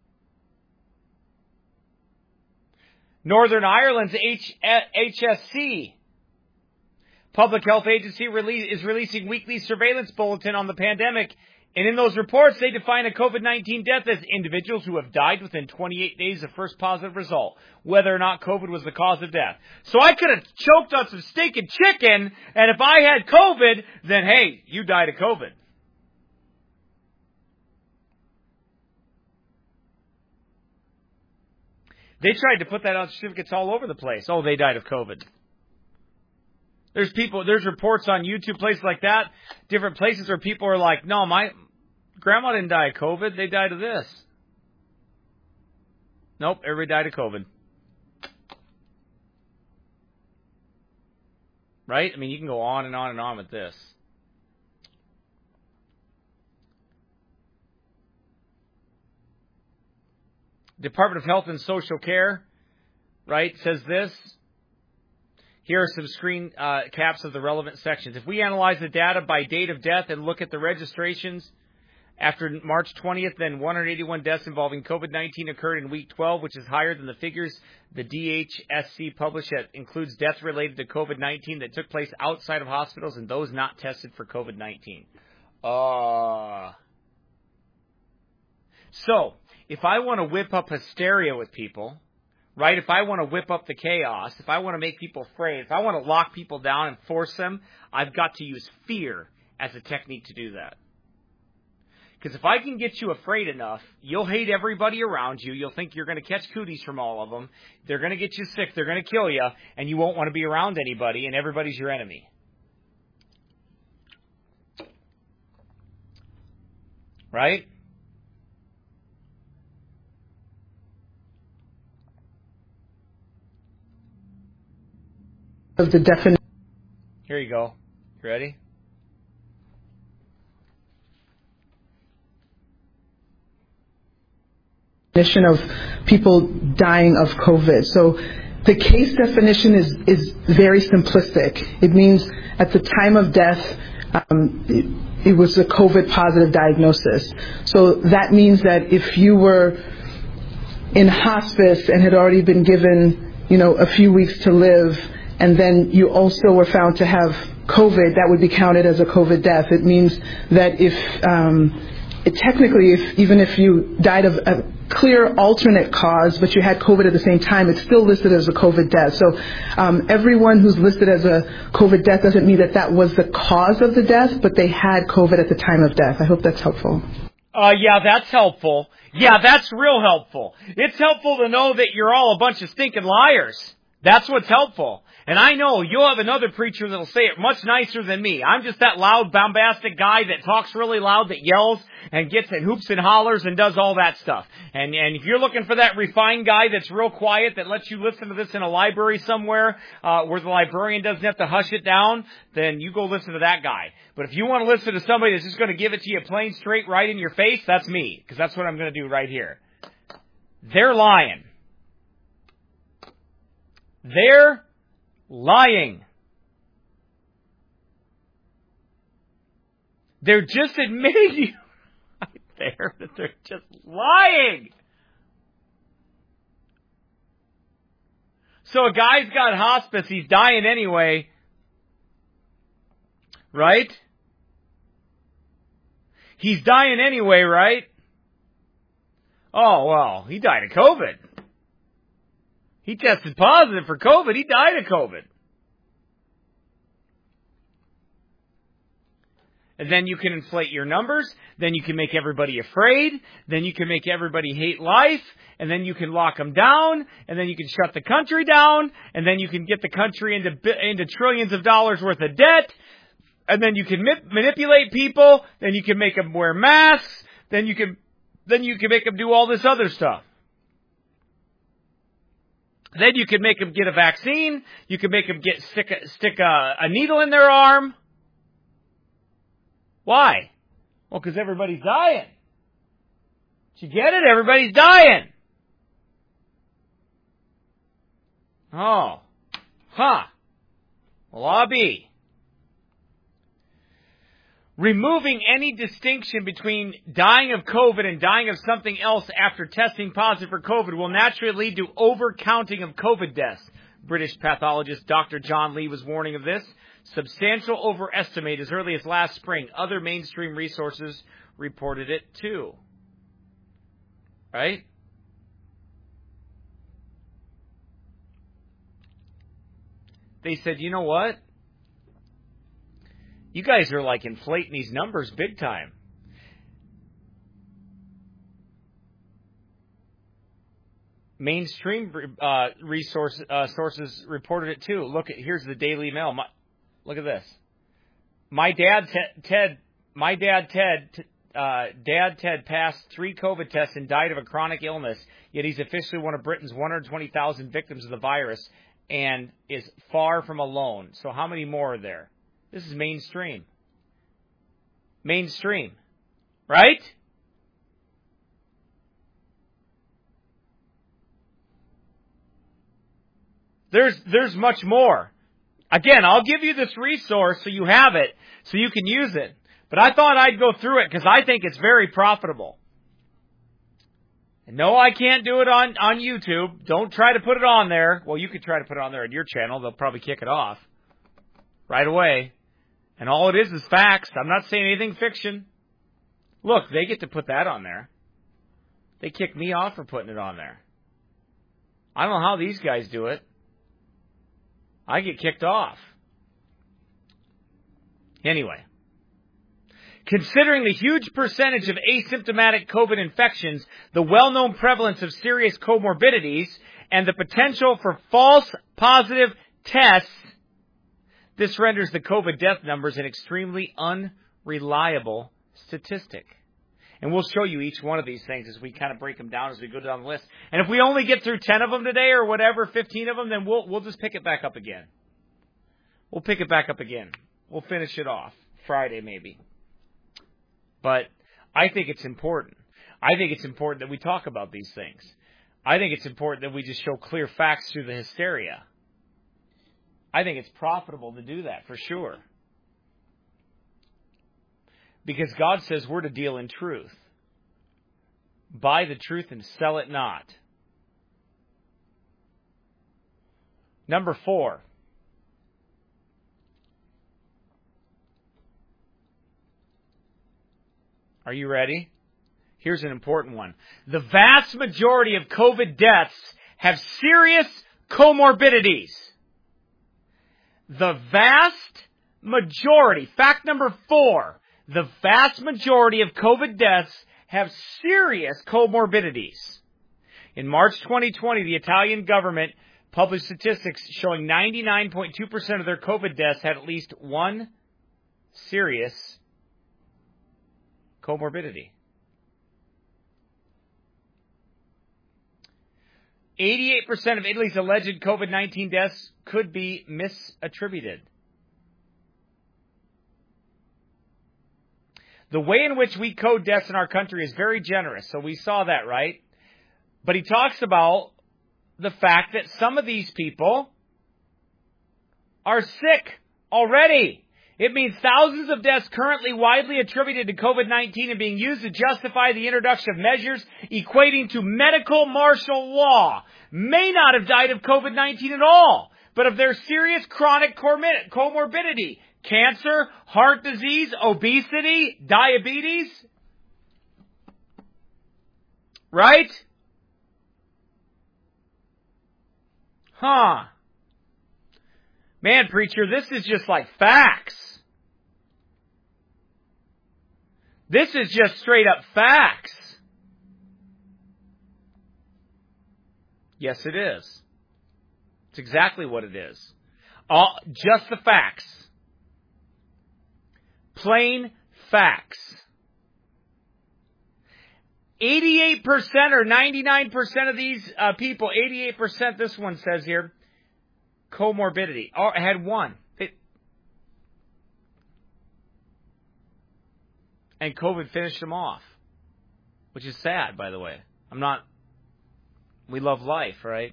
Northern Ireland's HSC, Public Health Agency, is releasing weekly surveillance bulletin on the pandemic. And in those reports, they define a COVID-19 death as individuals who have died within 28 days of first positive result, whether or not COVID was the cause of death. So I could have choked on some steak and chicken, and if I had COVID, then hey, you died of COVID. They tried to put that on certificates all over the place. Oh, they died of COVID. There's reports on YouTube, places like that, different places where people are like, no, my grandma didn't die of COVID, they died of this. Nope, everybody died of COVID. Right? I mean, you can go on and on and on with this. Department of Health and Social Care, right, says this. Here are some screen caps of the relevant sections. If we analyze the data by date of death and look at the registrations after March 20th, then 181 deaths involving COVID-19 occurred in week 12, which is higher than the figures the DHSC published that includes deaths related to COVID-19 that took place outside of hospitals and those not tested for COVID-19. So, if I want to whip up hysteria with people, right? If I want to whip up the chaos, if I want to make people afraid, if I want to lock people down and force them, I've got to use fear as a technique to do that. Because if I can get you afraid enough, you'll hate everybody around you. You'll think you're going to catch cooties from all of them. They're going to get you sick. They're going to kill you. And you won't want to be around anybody. And everybody's your enemy. Right? Of the definition. Here you go. You ready? Of people dying of COVID. So the case definition is very simplistic. It means at the time of death, it was a COVID positive diagnosis. So that means that if you were in hospice and had already been given, a few weeks to live, and then you also were found to have COVID, that would be counted as a COVID death. It means that if technically, even if you died of a clear alternate cause, but you had COVID at the same time, it's still listed as a COVID death. So everyone who's listed as a COVID death doesn't mean that was the cause of the death, but they had COVID at the time of death. I hope that's helpful. Yeah, that's helpful. Yeah, that's real helpful. It's helpful to know that you're all a bunch of stinking liars. That's what's helpful. And I know you'll have another preacher that'll say it much nicer than me. I'm just that loud, bombastic guy that talks really loud, that yells and gets and hoops and hollers and does all that stuff. And if you're looking for that refined guy that's real quiet, that lets you listen to this in a library somewhere, where the librarian doesn't have to hush it down, then you go listen to that guy. But if you want to listen to somebody that's just going to give it to you plain straight right in your face, that's me. Because that's what I'm going to do right here. They're lying. They're lying. They're just admitting you right there that they're just lying. So a guy's got hospice, he's dying anyway, right? He's dying anyway, right? Oh, well, he died of COVID. He tested positive for COVID. He died of COVID. And then you can inflate your numbers. Then you can make everybody afraid. Then you can make everybody hate life. And then you can lock them down. And then you can shut the country down. And then you can get the country into trillions of dollars worth of debt. And then you can manipulate people. Then you can make them wear masks. Then you can make them do all this other stuff. Then you can make them get a vaccine. You can make them stick a needle in their arm. Why? Well, because everybody's dying. Did you get it? Everybody's dying. Oh. Huh. Well, I'll be. Removing any distinction between dying of COVID and dying of something else after testing positive for COVID will naturally lead to overcounting of COVID deaths. British pathologist Dr. John Lee was warning of this. Substantial overestimate as early as last spring. Other mainstream resources reported it too. Right? They said, you know what? You guys are like inflating these numbers big time. Mainstream sources reported it too. Here's the Daily Mail. Look at this. Dad Ted passed 3 COVID tests and died of a chronic illness, yet he's officially one of Britain's 120,000 victims of the virus and is far from alone. So how many more are there? This is mainstream. Mainstream. Right? There's much more. Again, I'll give you this resource so you have it, so you can use it. But I thought I'd go through it because I think it's very profitable. And no, I can't do it on YouTube. Don't try to put it on there. Well, you could try to put it on there on your channel. They'll probably kick it off right away. And all it is facts. I'm not saying anything fiction. Look, they get to put that on there. They kick me off for putting it on there. I don't know how these guys do it. I get kicked off. Anyway. Considering the huge percentage of asymptomatic COVID infections, the well-known prevalence of serious comorbidities, and the potential for false positive tests, this renders the COVID death numbers an extremely unreliable statistic. And we'll show you each one of these things as we kind of break them down as we go down the list. And if we only get through 10 of them today or whatever, 15 of them, then we'll just pick it back up again. We'll pick it back up again. We'll finish it off Friday maybe. But I think it's important. I think it's important that we talk about these things. I think it's important that we just show clear facts through the hysteria. I think it's profitable to do that, for sure. Because God says we're to deal in truth. Buy the truth and sell it not. Number 4. Are you ready? Here's an important one. The vast majority of COVID deaths have serious comorbidities. The vast majority, fact number 4, the vast majority of COVID deaths have serious comorbidities. In March 2020, the Italian government published statistics showing 99.2% of their COVID deaths had at least one serious comorbidity. 88% of Italy's alleged COVID-19 deaths could be misattributed. The way in which we code deaths in our country is very generous, so we saw that, right? But he talks about the fact that some of these people are sick already. It means thousands of deaths currently widely attributed to COVID-19 are being used to justify the introduction of measures equating to medical martial law may not have died of COVID-19 at all, but of their serious chronic comorbidity, cancer, heart disease, obesity, diabetes. Right? Huh. Man, preacher, this is just like facts. This is just straight up facts. Yes, it is. It's exactly what it is. Just the facts. Plain facts. 88% or 99% of these people, 88% this one says here, comorbidity, had one. And COVID finished them off, which is sad, by the way. We love life, right?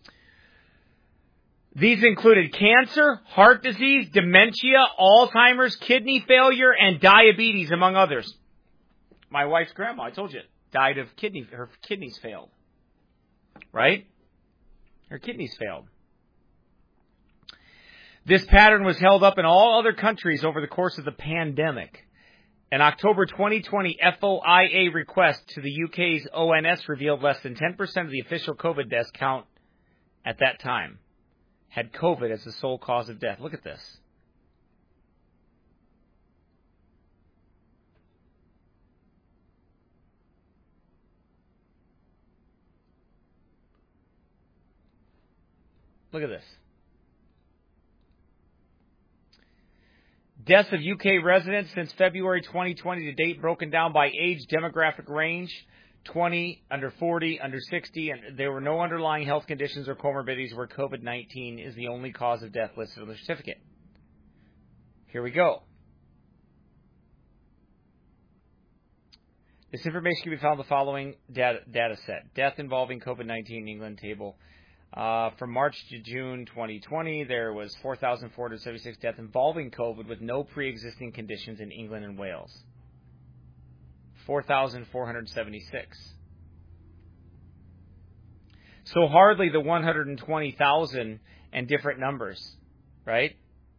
These included cancer, heart disease, dementia, Alzheimer's, kidney failure, and diabetes, among others. My wife's grandma, I told you, died of her kidneys failed. Right? Her kidneys failed. This pattern was held up in all other countries over the course of the pandemic. An October 2020 FOIA request to the UK's ONS revealed less than 10% of the official COVID deaths count at that time had COVID as the sole cause of death. Look at this. Look at this. Deaths of UK residents since February 2020 to date broken down by age demographic range, 20, under 40, under 60, and there were no underlying health conditions or comorbidities where COVID-19 is the only cause of death listed on the certificate. Here we go. This information can be found in the following data set. Death involving COVID-19 in England table. From March to June 2020, there was 4,476 deaths involving COVID with no pre-existing conditions in England and Wales. 4,476. So hardly the 120,000 and different numbers, right?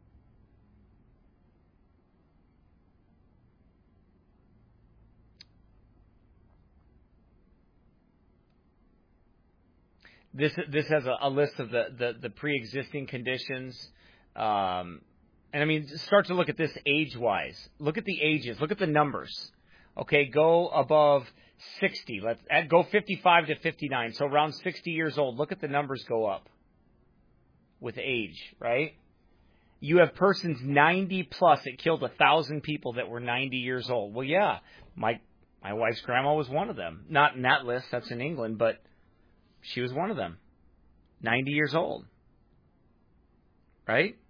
This has a list of the pre-existing conditions, and I mean, start to look at this age-wise. Look at the ages. Look at the numbers. Okay, go above 60. Let's go 55 to 59. So around 60 years old. Look at the numbers go up with age, right? You have persons 90 plus. It killed 1,000 people that were 90 years old. Well, yeah, my wife's grandma was one of them. Not in that list. That's in England, but she was one of them. 90 years old. Right?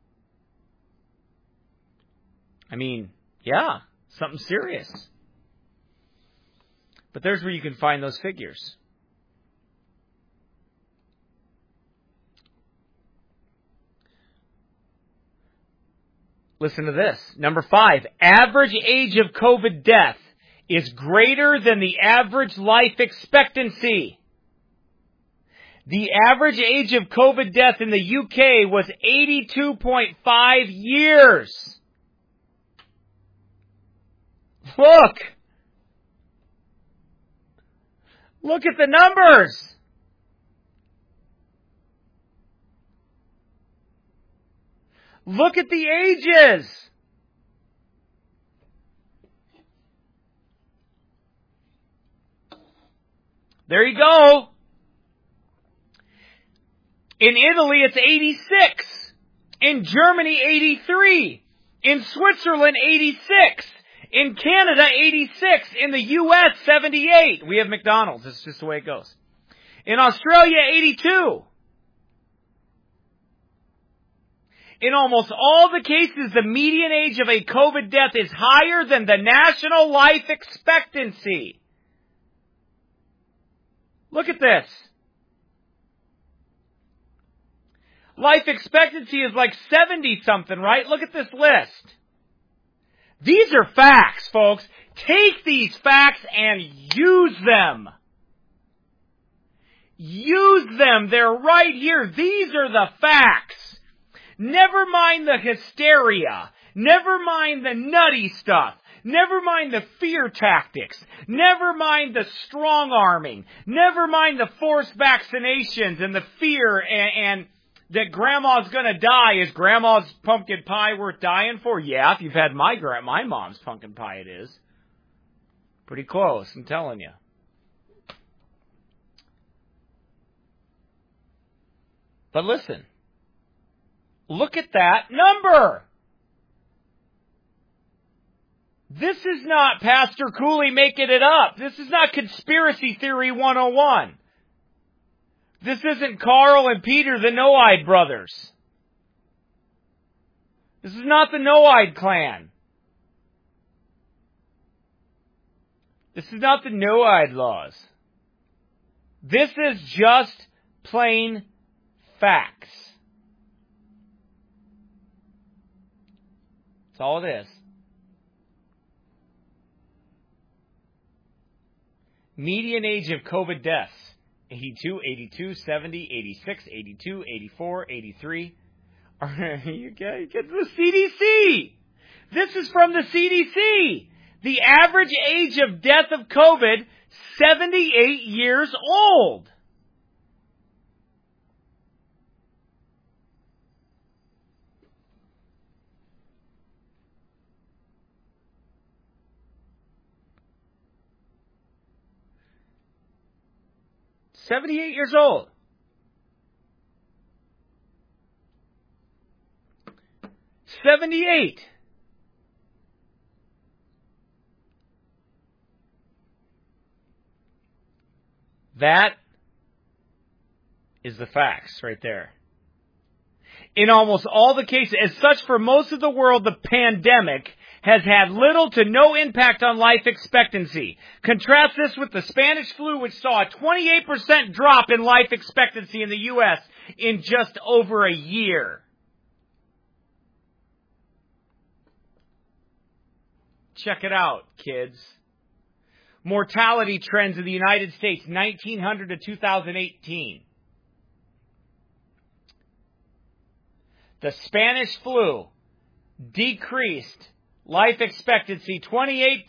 I mean, yeah, something serious. But there's where you can find those figures. Listen to this. Number 5, average age of COVID death is greater than the average life expectancy. The average age of COVID death in the UK was 82.5 years. Look, Look at the numbers. Look at the ages. There you go. In Italy, it's 86. In Germany, 83. In Switzerland, 86. In Canada, 86. In the U.S., 78. We have McDonald's. It's just the way it goes. In Australia, 82. In almost all the cases, the median age of a COVID death is higher than the national life expectancy. Look at this. Life expectancy is like 70-something, right? Look at this list. These are facts, folks. Take these facts and use them. Use them. They're right here. These are the facts. Never mind the hysteria. Never mind the nutty stuff. Never mind the fear tactics. Never mind the strong-arming. Never mind the forced vaccinations and the fear and that grandma's going to die. Is grandma's pumpkin pie worth dying for? Yeah, if you've had my mom's pumpkin pie, it is. Pretty close, I'm telling you. But listen. Look at that number. This is not Pastor Cooley making it up. This is not Conspiracy Theory 101. This isn't Carl and Peter, the Noide brothers. This is not the Noide clan. This is not the Noide laws. This is just plain facts. That's all it is. Median age of COVID deaths, 82, 82, 70, 86, 82, 84, 83. You get the CDC. This is from the CDC. The average age of death of COVID, 78 years old. $78 years old. $78. That is the facts right there. In almost all the cases, as such for most of the world, the pandemic has had little to no impact on life expectancy. Contrast this with the Spanish flu, which saw a 28% drop in life expectancy in the U.S. in just over a year. Check it out, kids. Mortality trends in the United States, 1900 to 2018. The Spanish flu decreased life expectancy 28%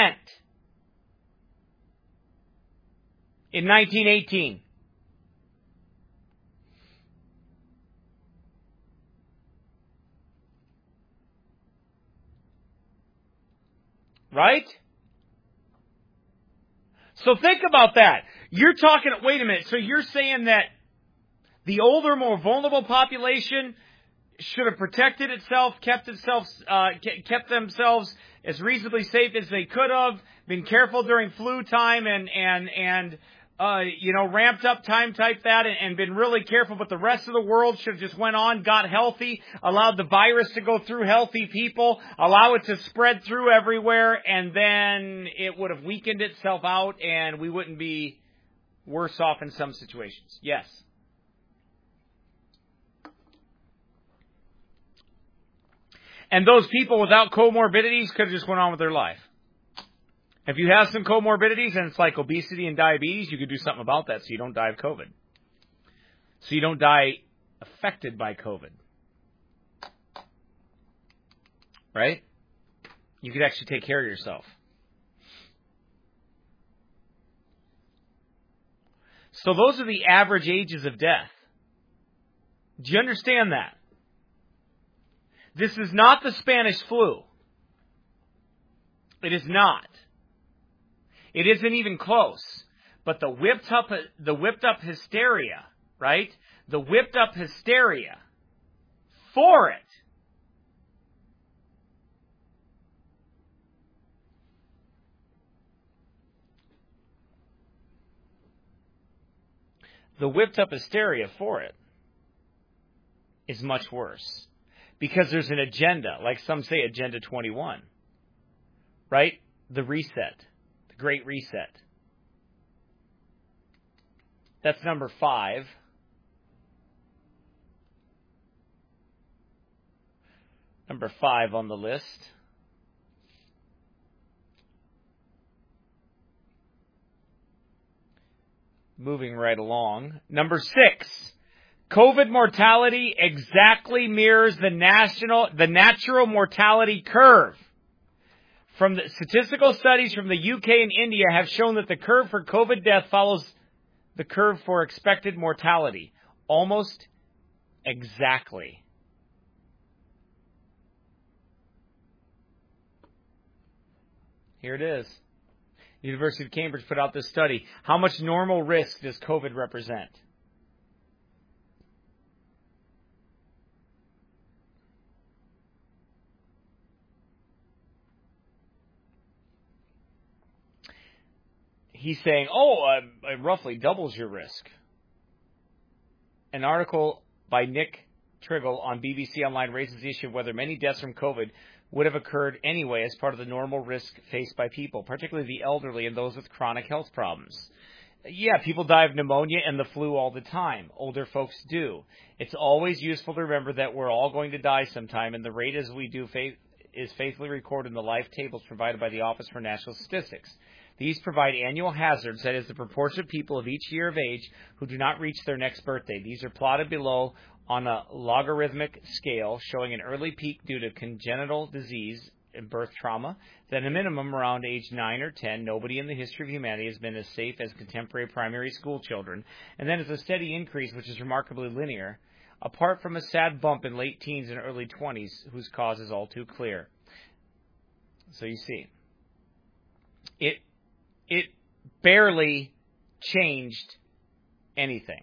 in 1918. Right? So think about that. You're talking, wait a minute, so you're saying that the older, more vulnerable population should have protected itself, kept themselves as reasonably safe as they could have, been careful during flu time and ramped up time type that and been really careful, but the rest of the world should have just went on, got healthy, allowed the virus to go through healthy people, allow it to spread through everywhere, and then it would have weakened itself out and we wouldn't be worse off in some situations. Yes. And those people without comorbidities could have just went on with their life. If you have some comorbidities and it's like obesity and diabetes, you could do something about that so you don't die of COVID. So you don't die affected by COVID. Right? You could actually take care of yourself. So those are the average ages of death. Do you understand that? This is not the Spanish flu. It is not. It isn't even close. But the whipped up hysteria, right? The whipped up hysteria for it. The whipped up hysteria for it is much worse. Because there's an agenda, like some say Agenda 21. Right? The reset. The Great Reset. That's number 5. Number 5 on the list. Moving right along. Number 6. COVID mortality exactly mirrors the natural mortality curve. From the statistical studies from the UK and India have shown that the curve for COVID death follows the curve for expected mortality. Almost exactly. Here it is. The University of Cambridge put out this study. How much normal risk does COVID represent? He's saying, it roughly doubles your risk. An article by Nick Triggle on BBC Online raises the issue of whether many deaths from COVID would have occurred anyway as part of the normal risk faced by people, particularly the elderly and those with chronic health problems. Yeah, people die of pneumonia and the flu all the time. Older folks do. It's always useful to remember that we're all going to die sometime, and the rate as we do is faithfully recorded in the life tables provided by the Office for National Statistics. These provide annual hazards, that is, the proportion of people of each year of age who do not reach their next birthday. These are plotted below on a logarithmic scale, showing an early peak due to congenital disease and birth trauma. Then a minimum around age 9 or 10, nobody in the history of humanity has been as safe as contemporary primary school children. And then it's a steady increase, which is remarkably linear, apart from a sad bump in late teens and early 20s, whose cause is all too clear. So you see, it barely changed anything.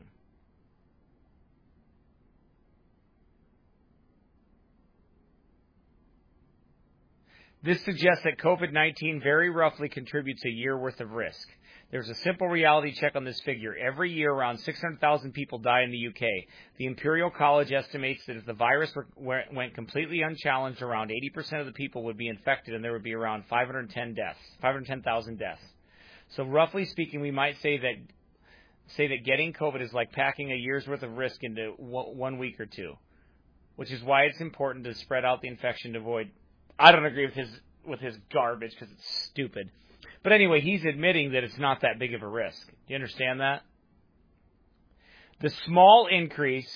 This suggests that COVID-19 very roughly contributes a year worth of risk. There's a simple reality check on this figure. Every year, around 600,000 people die in the UK. The Imperial College estimates that if the virus went completely unchallenged, around 80% of the people would be infected, and there would be around 510,000 deaths. So roughly speaking, we might say that getting COVID is like packing a year's worth of risk into 1 week or two, which is why it's important to spread out the infection to avoid. I don't agree with his garbage because it's stupid. But anyway, he's admitting that it's not that big of a risk. Do you understand that? The small increase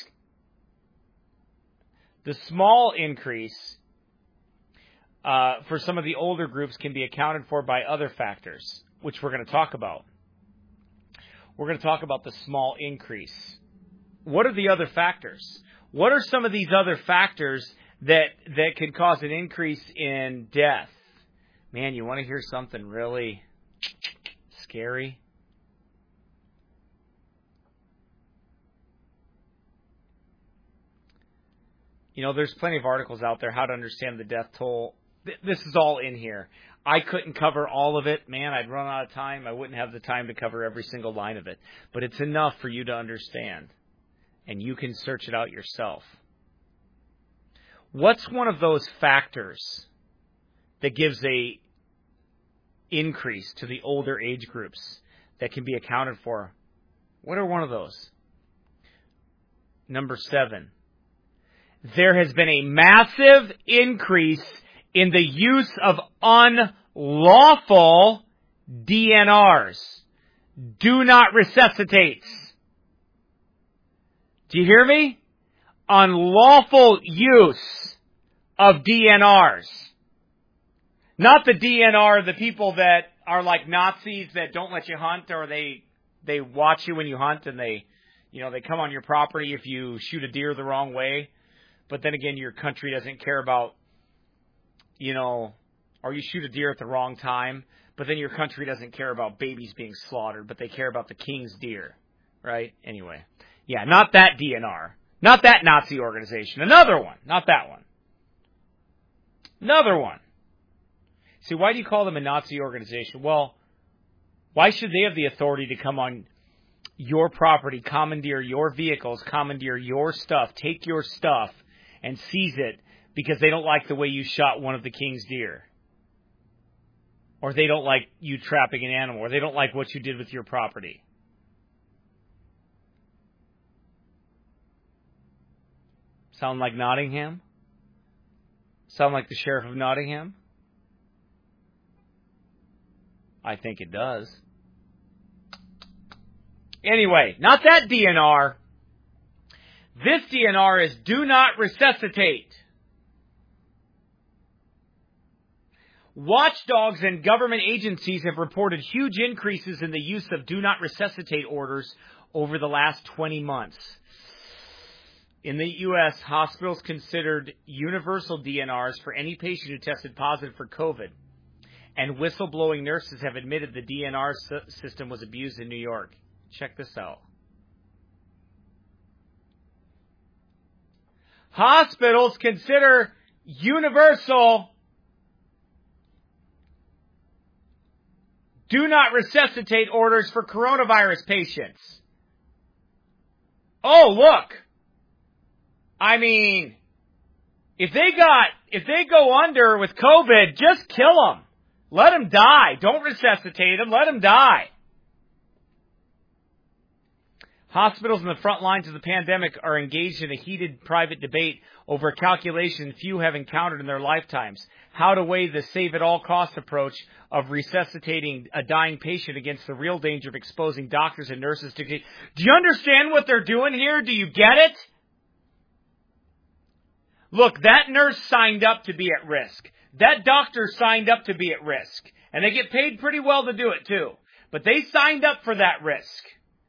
for some of the older groups can be accounted for by other factors, which we're going to talk about. We're going to talk about the small increase. What are the other factors? What are some of these other factors that could cause an increase in death? Man, you want to hear something really scary? You know, there's plenty of articles out there, how to understand the death toll. This is all in here. I couldn't cover all of it. Man, I'd run out of time. I wouldn't have the time to cover every single line of it. But it's enough for you to understand. And you can search it out yourself. What's one of those factors that gives a increase to the older age groups that can be accounted for? What are one of those? Number 7. There has been a massive increase in the use of unlawful DNRs. Do not resuscitates. Do you hear me? Unlawful use of DNRs. Not the DNR, the people that are like Nazis that don't let you hunt, or they They watch you when you hunt, and they come on your property if you shoot a deer the wrong way. But then again, your country doesn't care about, or you shoot a deer at the wrong time. But then your country doesn't care about babies being slaughtered, but they care about the king's deer, right? Anyway, yeah, not that DNR. Not that Nazi organization. Another one. Not that one. Another one. See, why do you call them a Nazi organization? Well, why should they have the authority to come on your property, commandeer your vehicles, commandeer your stuff, take your stuff, and seize it because they don't like the way you shot one of the king's deer? Or they don't like you trapping an animal, or they don't like what you did with your property. Sound like Nottingham? Sound like the Sheriff of Nottingham? I think it does. Anyway, not that DNR. This DNR is do not resuscitate. Watchdogs and government agencies have reported huge increases in the use of do not resuscitate orders over the last 20 months. In the U.S., hospitals considered universal DNRs for any patient who tested positive for COVID. And whistleblowing nurses have admitted the DNR system was abused in New York. Check this out. Hospitals consider universal do not resuscitate orders for coronavirus patients. Oh, look. I mean, if they go under with COVID, just kill them. Let them die. Don't resuscitate them. Let them die. Hospitals in the front lines of the pandemic are engaged in a heated private debate over a calculation few have encountered in their lifetimes. How to weigh the save-at-all-cost approach of resuscitating a dying patient against the real danger of exposing doctors and nurses to... Do you understand what they're doing here? Do you get it? Look, that nurse signed up to be at risk. That doctor signed up to be at risk. And they get paid pretty well to do it, too. But they signed up for that risk.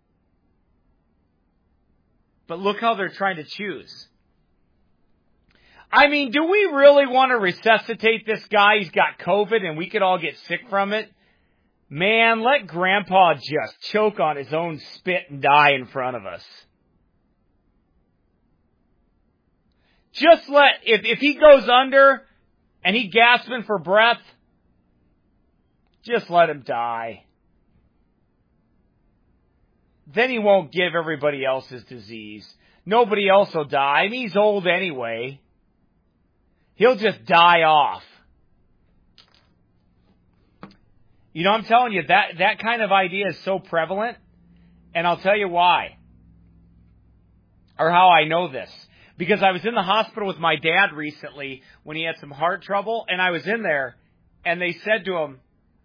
But look how they're trying to choose. I mean, do we really want to resuscitate this guy? He's got COVID and we could all get sick from it. Man, let Grandpa just choke on his own spit and die in front of us. Just if he goes under and he gasping for breath, just let him die. Then he won't give everybody else his disease. Nobody else will die. And he's old anyway. He'll just die off. You know, I'm telling you, that kind of idea is so prevalent. And I'll tell you why. Or how I know this. Because I was in the hospital with my dad recently when he had some heart trouble. And I was in there. And they said to him,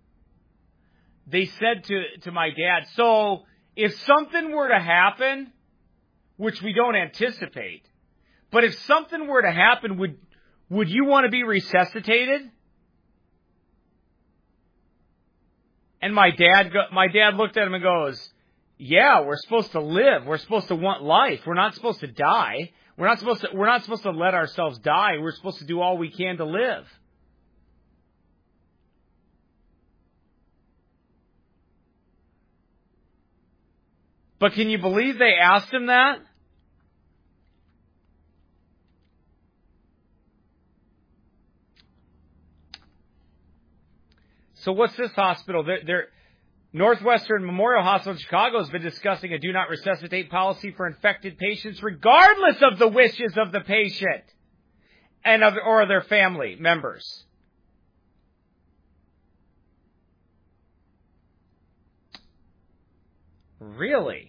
to my dad, so if something were to happen, which we don't anticipate, but if something were to happen, would you want to be resuscitated? And my dad looked at him and goes, yeah, we're supposed to live. We're supposed to want life. We're not supposed to die. We're not supposed to let ourselves die. We're supposed to do all we can to live. But can you believe they asked him that? So what's this hospital? Northwestern Memorial Hospital in Chicago has been discussing a do not resuscitate policy for infected patients regardless of the wishes of the patient or their family members. Really?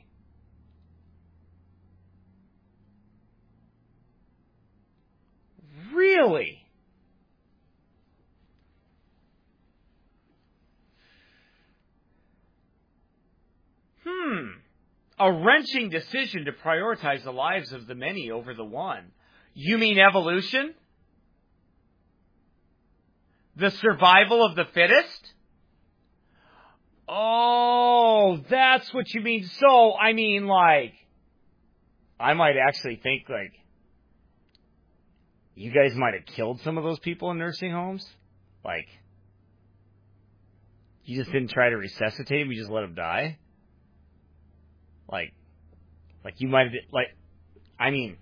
Really? A wrenching decision to prioritize the lives of the many over the one. You mean evolution? The survival of the fittest? Oh, that's what you mean. So, I mean, like, I might actually think, like, you guys might have killed some of those people in nursing homes. Like, you just didn't try to resuscitate them, you just let them die. Like you might have, like, I mean,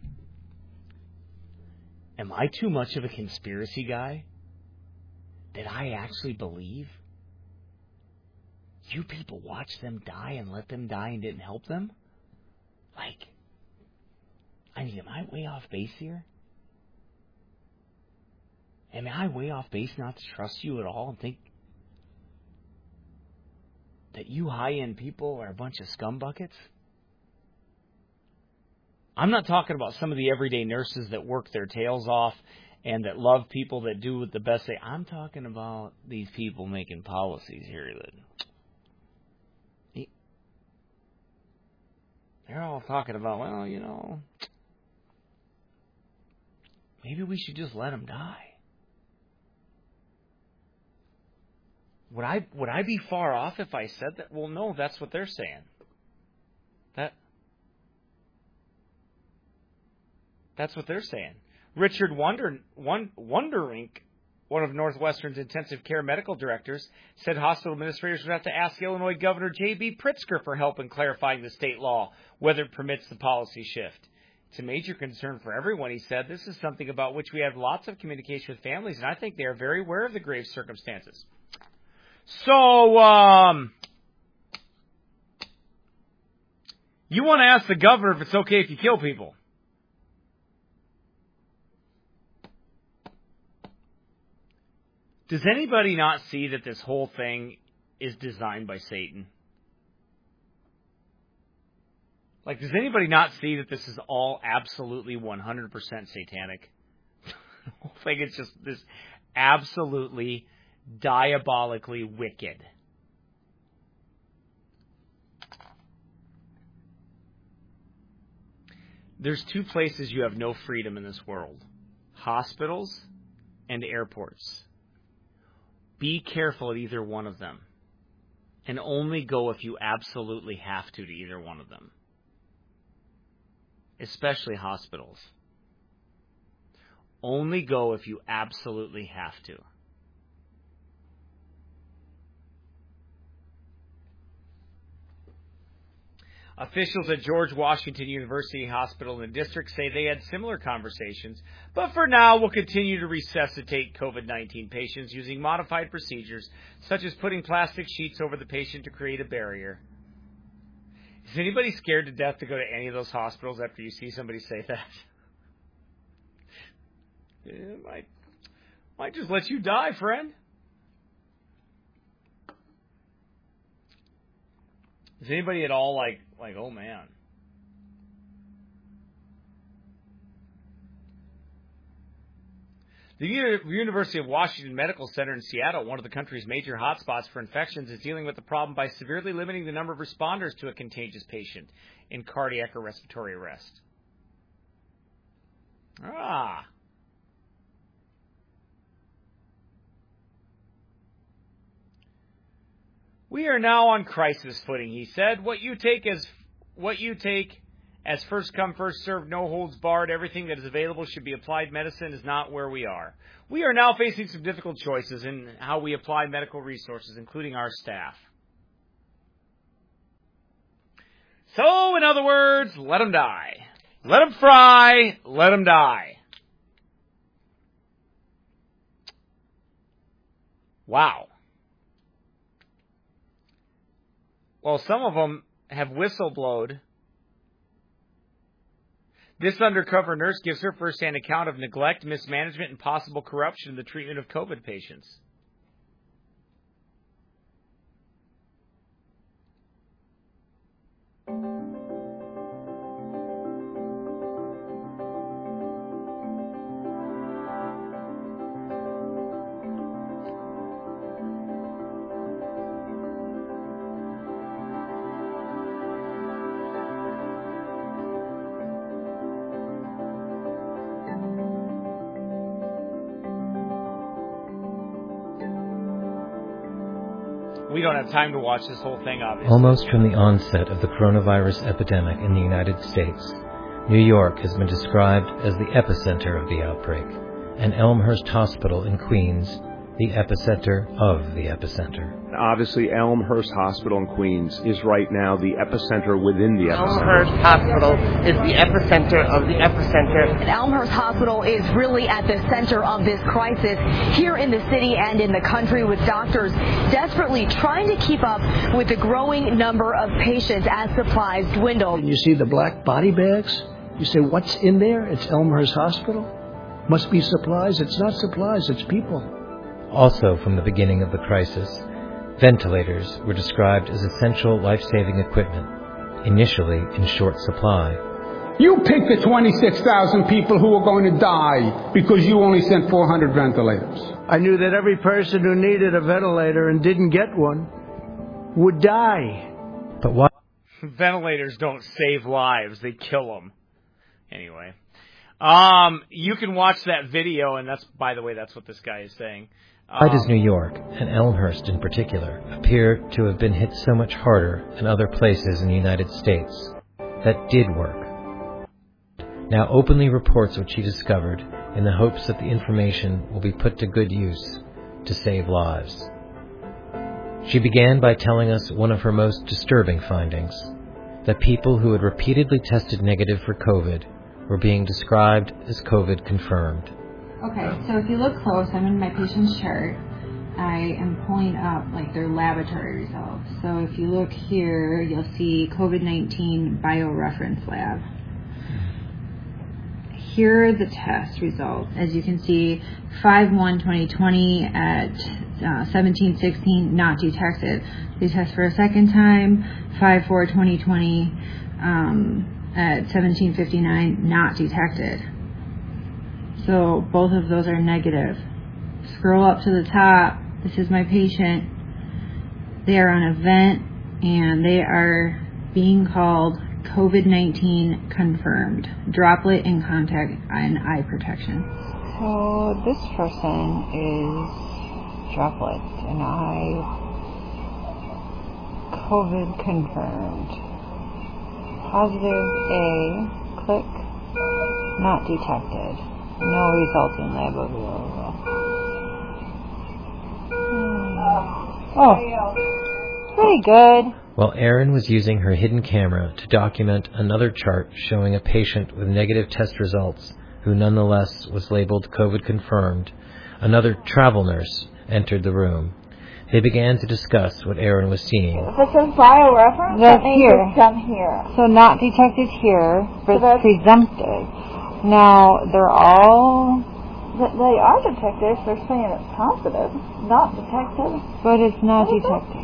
am I too much of a conspiracy guy? Did I actually believe you people watched them die and let them die and didn't help them? Like, I mean, am I way off base here? Am I way off base not to trust you at all and think that you high-end people are a bunch of scumbuckets? I'm not talking about some of the everyday nurses that work their tails off and that love people that do the best they... I'm talking about these people making policies here that... They're all talking about, well, you know, maybe we should just let them die. Would I be far off if I said that? Well, no, that's what they're saying. That's what they're saying. Richard Wunderink, one of Northwestern's intensive care medical directors, said hospital administrators would have to ask Illinois Governor J.B. Pritzker for help in clarifying the state law, whether it permits the policy shift. It's a major concern for everyone, he said. This is something about which we have lots of communication with families, and I think they are very aware of the grave circumstances. So, you want to ask the governor if it's okay if you kill people. Does anybody not see that this whole thing is designed by Satan? Like, does anybody not see that this is all absolutely 100% satanic? The whole thing is just this absolutely diabolically wicked. There's two places you have no freedom in this world: hospitals and airports. Be careful at either one of them, and only go if you absolutely have to either one of them, especially hospitals. Only go if you absolutely have to. Officials at George Washington University Hospital in the district say they had similar conversations, but for now will continue to resuscitate COVID-19 patients using modified procedures, such as putting plastic sheets over the patient to create a barrier. Is anybody scared to death to go to any of those hospitals after you see somebody say that? It might just let you die, friend. Is anybody at all like, oh man? The University of Washington Medical Center in Seattle, one of the country's major hotspots for infections, is dealing with the problem by severely limiting the number of responders to a contagious patient in cardiac or respiratory arrest. We are now on crisis footing, he said. What you take as first come, first served, no holds barred, everything that is available should be applied medicine is not where we are. We are now facing some difficult choices in how we apply medical resources, including our staff. So, in other words, let them die. Let them fry, let them die. Wow. Well, some of them have whistleblowed. This undercover nurse gives her firsthand account of neglect, mismanagement, and possible corruption in the treatment of COVID patients. We don't have time to watch this whole thing, obviously. Almost from the onset of the coronavirus epidemic in the United States, New York has been described as the epicenter of the outbreak, and Elmhurst Hospital in Queens, the epicenter of the epicenter. Obviously, Elmhurst Hospital in Queens is right now the epicenter within the epicenter. Elmhurst Hospital is the epicenter of the epicenter. And Elmhurst Hospital is really at the center of this crisis here in the city and in the country, with doctors desperately trying to keep up with the growing number of patients as supplies dwindle. You see the black body bags? You say, what's in there? It's Elmhurst Hospital? Must be supplies. It's not supplies, it's people. Also from the beginning of the crisis, ventilators were described as essential life-saving equipment, initially in short supply. You picked the 26,000 people who were going to die because you only sent 400 ventilators. I knew that every person who needed a ventilator and didn't get one would die. But why? Ventilators don't save lives, they kill them. Anyway. You can watch that video, and that's, by the way, that's what this guy is saying. Why does New York, and Elmhurst in particular, appear to have been hit so much harder than other places in the United States that did work? Now openly reports what she discovered in the hopes that the information will be put to good use to save lives. She began by telling us one of her most disturbing findings, that people who had repeatedly tested negative for COVID were being described as COVID confirmed. Okay, so if you look close, I'm in my patient's chart. I am pulling up their laboratory results. So if you look here, you'll see COVID-19 bioreference lab. Here are the test results. As you can see, 5/1/2020 at 17:16, not detected. They test for a second time, 5/4/2020 at 17:59, not detected. So both of those are negative. Scroll up to the top. This is my patient. They are on a vent, and they are being called COVID-19 confirmed. Droplet in contact and eye protection. So this person is droplets and eye COVID confirmed. Positive A, click, not detected. No resulting lab available. Oh, pretty good. While Erin was using her hidden camera to document another chart showing a patient with negative test results who nonetheless was labeled COVID confirmed, another travel nurse entered the room. They began to discuss what Erin was seeing. This is bioreference? That's here. It's done here. So not detected here, but so presumptive. Now, they're all... They are detected. They're saying it's positive. Not detected. But it's not detected.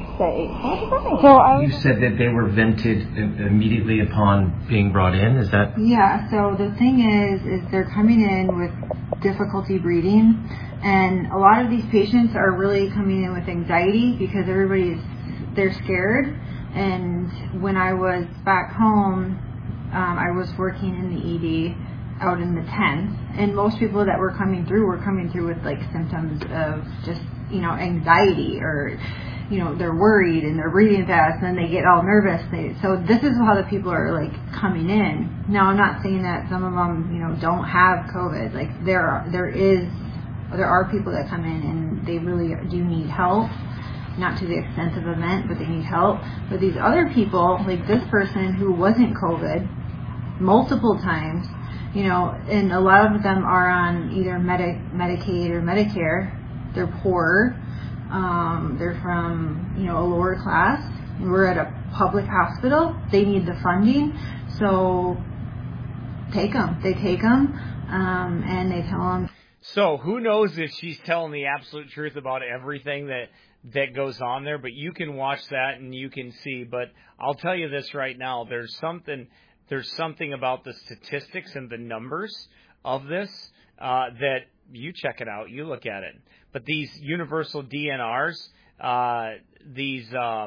So you said that they were vented immediately upon being brought in. Is that? Yeah. So the thing is they're coming in with difficulty breathing, and a lot of these patients are really coming in with anxiety because they're scared. And when I was back home, I was working in the ED out in the 10th, and most people that were coming through with symptoms of just anxiety, or they're worried and they're breathing fast, and then they get all nervous. So this is how the people are coming in. Now, I'm not saying that some of them don't have COVID. There are people that come in and they really do need help, not to the extent of a vent, but they need help. But these other people, like this person who wasn't COVID multiple times, and a lot of them are on either Medicaid or Medicare. They're poor. They're from, a lower class. We're at a public hospital. They need the funding. So take them. They take them, and they tell them. So who knows if she's telling the absolute truth about everything that goes on there, but you can watch that and you can see. But I'll tell you this right now, there's something about the statistics and the numbers of this that you check it out, you look at it. But these universal DNRs, these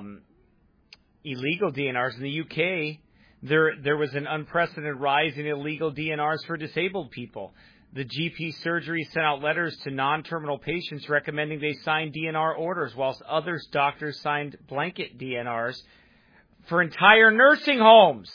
illegal DNRs in the UK, there was an unprecedented rise in illegal DNRs for disabled people. The GP surgery sent out letters to non-terminal patients recommending they sign DNR orders, whilst doctors signed blanket DNRs for entire nursing homes.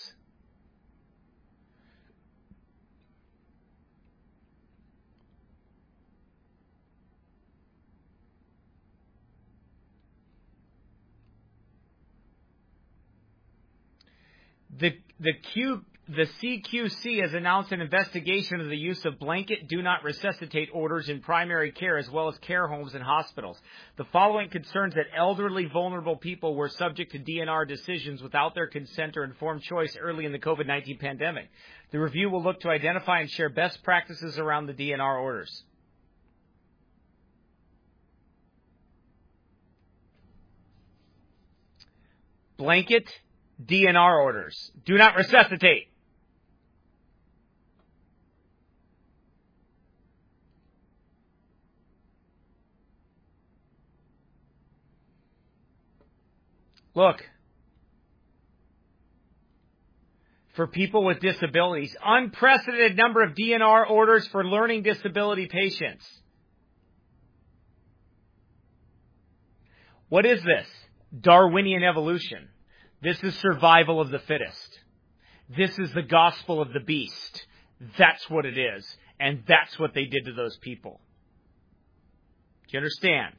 The CQC has announced an investigation of the use of blanket do not resuscitate orders in primary care as well as care homes and hospitals. The following concerns that elderly, vulnerable people were subject to DNR decisions without their consent or informed choice early in the COVID-19 pandemic. The review will look to identify and share best practices around the DNR orders. Blanket DNR orders. Do not resuscitate. Look, for people with disabilities, unprecedented number of DNR orders for learning disability patients. What is this? Darwinian evolution. This is survival of the fittest. This is the gospel of the beast. That's what it is. And that's what they did to those people. Do you understand?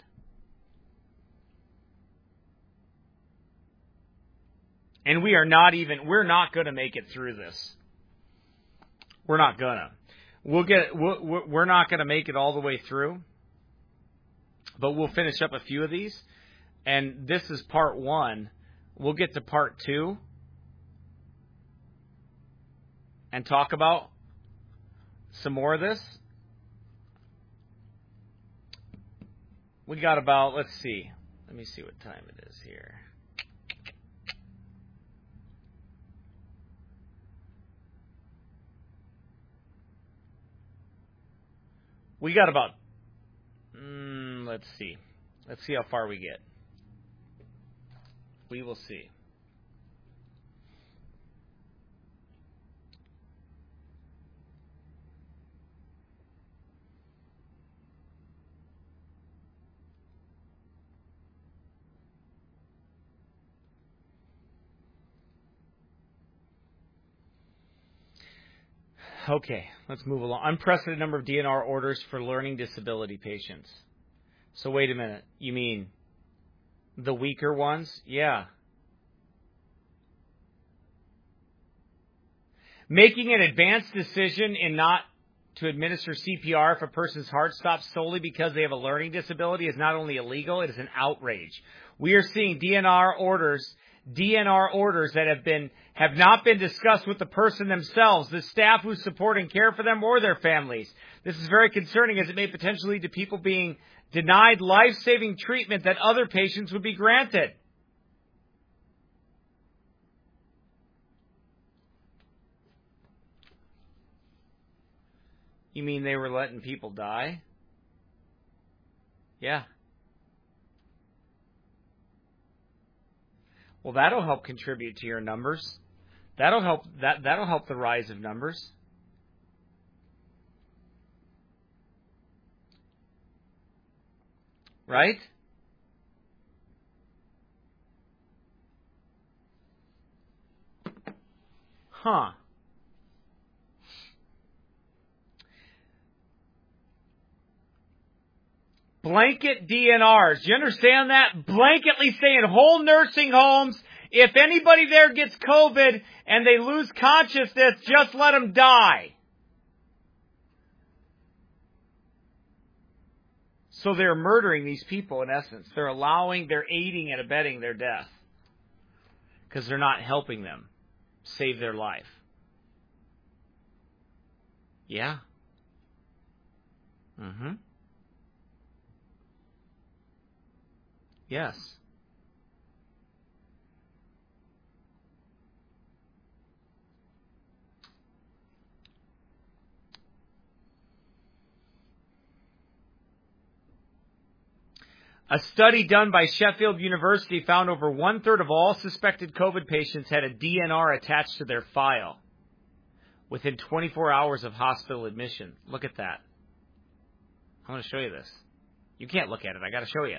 And we're not going to make it through this. We're not gonna. We're not going to make it all the way through. But we'll finish up a few of these. And this is part 1. We'll get to part 2 and talk about some more of this. We got about, let's see. Let me see what time it is here. We got about, let's see. Let's see how far we get. We will see. Okay, let's move along. Unprecedented number of DNR orders for learning disability patients. So wait a minute. You mean the weaker ones? Yeah. Making an advanced decision in not to administer CPR if a person's heart stops solely because they have a learning disability is not only illegal, it is an outrage. We are seeing DNR orders that have not been discussed with the person themselves, the staff who support and care for them, or their families. This is very concerning as it may potentially lead to people being denied life-saving treatment that other patients would be granted. You mean they were letting people die? Yeah. Well, that'll help contribute to your numbers. That'll help the rise of numbers. Right? Huh. Blanket DNRs. Do you understand that? Blanketly saying whole nursing homes, if anybody there gets COVID and they lose consciousness, just let them die. So they're murdering these people in essence. They're aiding and abetting their death. Because they're not helping them save their life. Yeah. Mm-hmm. Yes. A study done by Sheffield University found over 1/3 of all suspected COVID patients had a DNR attached to their file. within 24 hours of hospital admission. Look at that. I'm going to show you this. You can't look at it. I got to show you.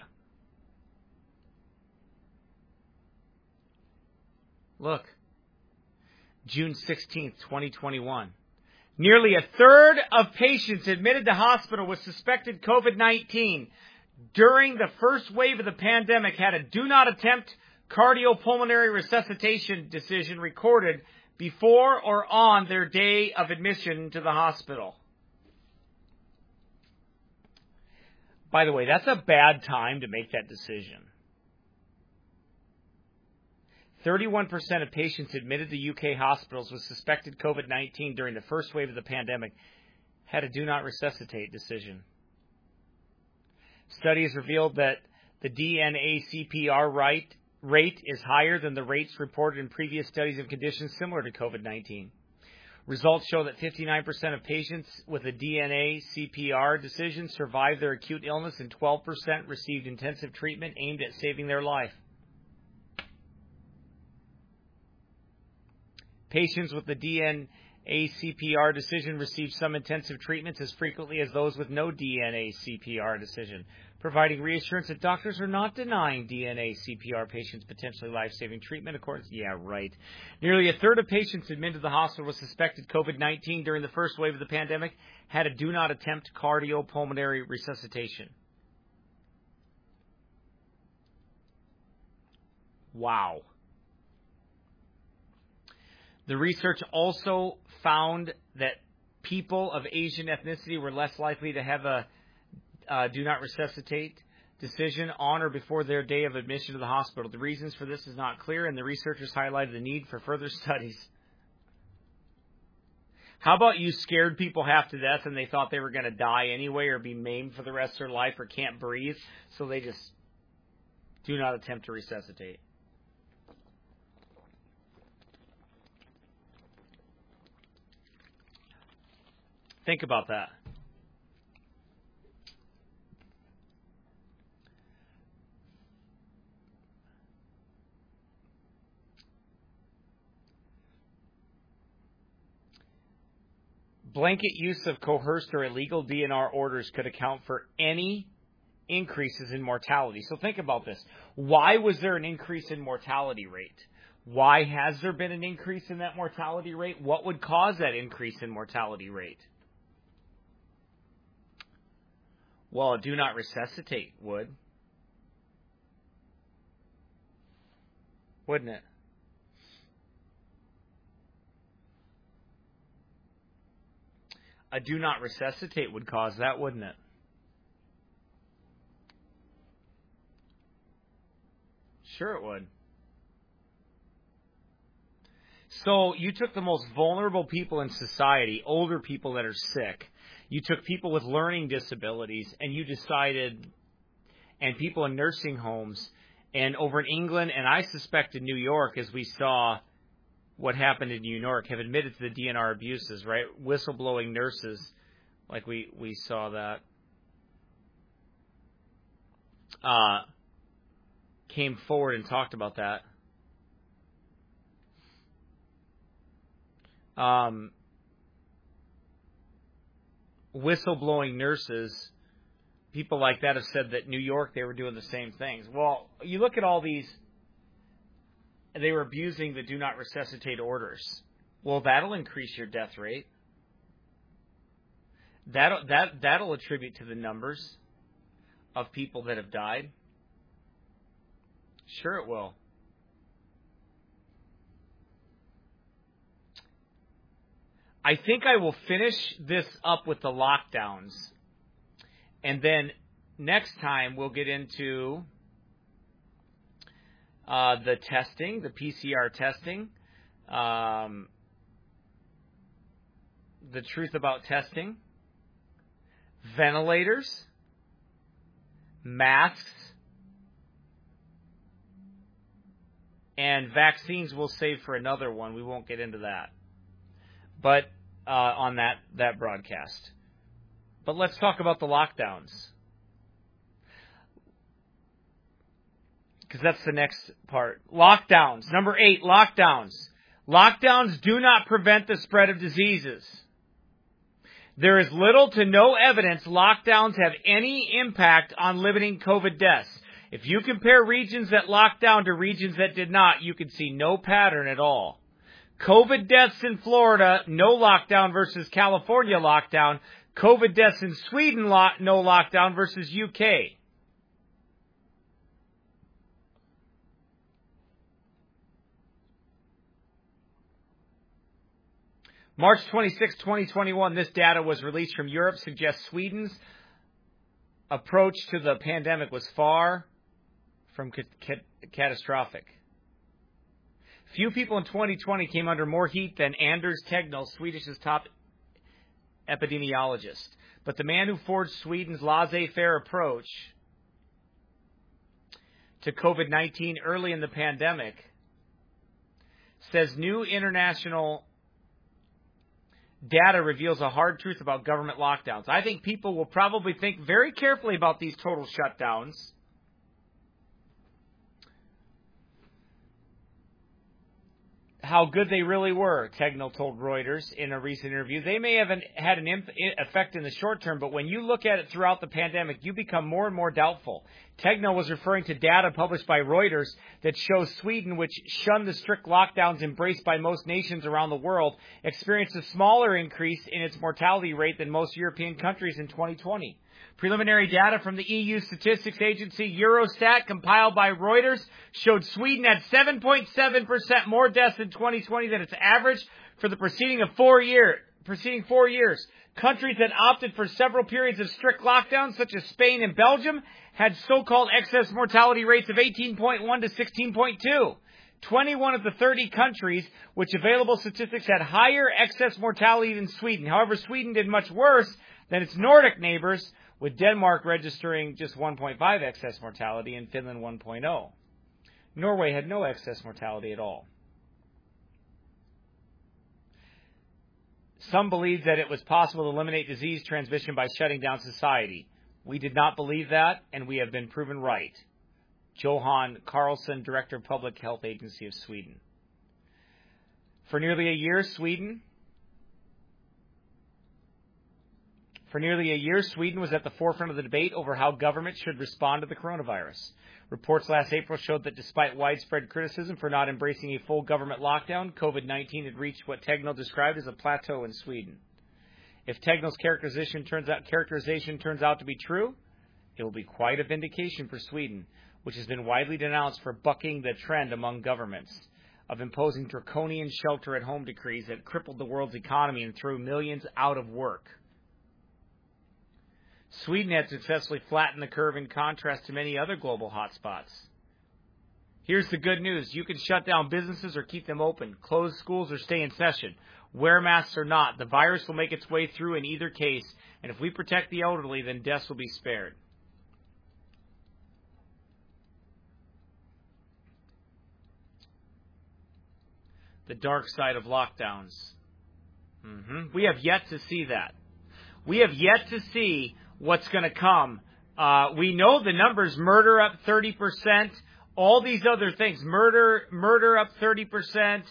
Look. June 16th, 2021. Nearly a third of patients admitted to hospital with suspected COVID-19 during the first wave of the pandemic had a do not attempt cardiopulmonary resuscitation decision recorded before or on their day of admission to the hospital. By the way, that's a bad time to make that decision. 31% of patients admitted to UK hospitals with suspected COVID-19 during the first wave of the pandemic had a do not resuscitate decision. Studies revealed that the DNA CPR rate is higher than the rates reported in previous studies of conditions similar to COVID-19. Results show that 59% of patients with a DNA CPR decision survived their acute illness and 12% received intensive treatment aimed at saving their life. Patients with the DNA CPR decision receive some intensive treatments as frequently as those with no DNA CPR decision, providing reassurance that doctors are not denying DNA CPR patients potentially life-saving treatment. Yeah, right. Nearly a third of patients admitted to the hospital with suspected COVID-19 during the first wave of the pandemic had a do not attempt cardiopulmonary resuscitation. Wow. The research also found that people of Asian ethnicity were less likely to have a do not resuscitate decision on or before their day of admission to the hospital. The reasons for this is not clear, and the researchers highlighted the need for further studies. How about you scared people half to death and they thought they were going to die anyway or be maimed for the rest of their life or can't breathe, so they just do not attempt to resuscitate? Think about that. Blanket use of coerced or illegal DNR orders could account for any increases in mortality. So think about this. Why was there an increase in mortality rate? Why has there been an increase in that mortality rate? What would cause that increase in mortality rate? Well, a do not resuscitate would. Wouldn't it? A do not resuscitate would cause that, wouldn't it? Sure it would. So you took the most vulnerable people in society, older people that are sick. You took people with learning disabilities, and you decided, and people in nursing homes, and over in England, and I suspect in New York, as we saw what happened in New York, have admitted to the DNR abuses, right? Whistleblowing nurses, like we saw that, came forward and talked about that. Whistleblowing nurses, people like that have said that New York, they were doing the same things. Well, you look at all these, they were abusing the do not resuscitate orders. Well, that'll increase your death rate. That'll attribute to the numbers of people that have died. Sure it will. I think I will finish this up with the lockdowns. And then next time we'll get into the testing, the PCR testing, the truth about testing, ventilators, masks, and vaccines we'll save for another one. We won't get into that. But on that broadcast. But let's talk about the lockdowns. Because that's the next part. Lockdowns. Number 8, lockdowns. Lockdowns do not prevent the spread of diseases. There is little to no evidence lockdowns have any impact on limiting COVID deaths. If you compare regions that locked down to regions that did not, you can see no pattern at all. COVID deaths in Florida, no lockdown versus California lockdown. COVID deaths in Sweden, no lockdown versus UK. March 26, 2021, this data was released from Europe, suggests Sweden's approach to the pandemic was far from catastrophic. Few people in 2020 came under more heat than Anders Tegnell, Swedish's top epidemiologist. But the man who forged Sweden's laissez-faire approach to COVID-19 early in the pandemic says new international data reveals a hard truth about government lockdowns. I think people will probably think very carefully about these total shutdowns. How good they really were, Tegnell told Reuters in a recent interview. They may have had an effect in the short term, but when you look at it throughout the pandemic, you become more and more doubtful. Tegnell was referring to data published by Reuters that shows Sweden, which shunned the strict lockdowns embraced by most nations around the world, experienced a smaller increase in its mortality rate than most European countries in 2020. Preliminary data from the EU statistics agency Eurostat, compiled by Reuters, showed Sweden had 7.7% more deaths in 2020 than its average for the preceding 4 years. Countries that opted for several periods of strict lockdowns, such as Spain and Belgium, had so-called excess mortality rates of 18.1 to 16.2. 21 of the 30 countries which available statistics had higher excess mortality than Sweden. However, Sweden did much worse than its Nordic neighbors, with Denmark registering just 1.5 excess mortality and Finland 1.0. Norway had no excess mortality at all. Some believed that it was possible to eliminate disease transmission by shutting down society. We did not believe that, and we have been proven right. Johan Carlson, Director of Public Health Agency of Sweden. For nearly a year, Sweden was at the forefront of the debate over how governments should respond to the coronavirus. Reports last April showed that despite widespread criticism for not embracing a full government lockdown, COVID-19 had reached what Tegnell described as a plateau in Sweden. If Tegnell's characterization turns out to be true, it will be quite a vindication for Sweden, which has been widely denounced for bucking the trend among governments of imposing draconian shelter-at-home decrees that crippled the world's economy and threw millions out of work. Sweden had successfully flattened the curve in contrast to many other global hotspots. Here's the good news. You can shut down businesses or keep them open, close schools or stay in session, wear masks or not. The virus will make its way through in either case, and if we protect the elderly, then deaths will be spared. The dark side of lockdowns. We have yet to see that. We have yet to see what's going to come. We know the numbers: murder up 30%, all these other things. Murder up 30%,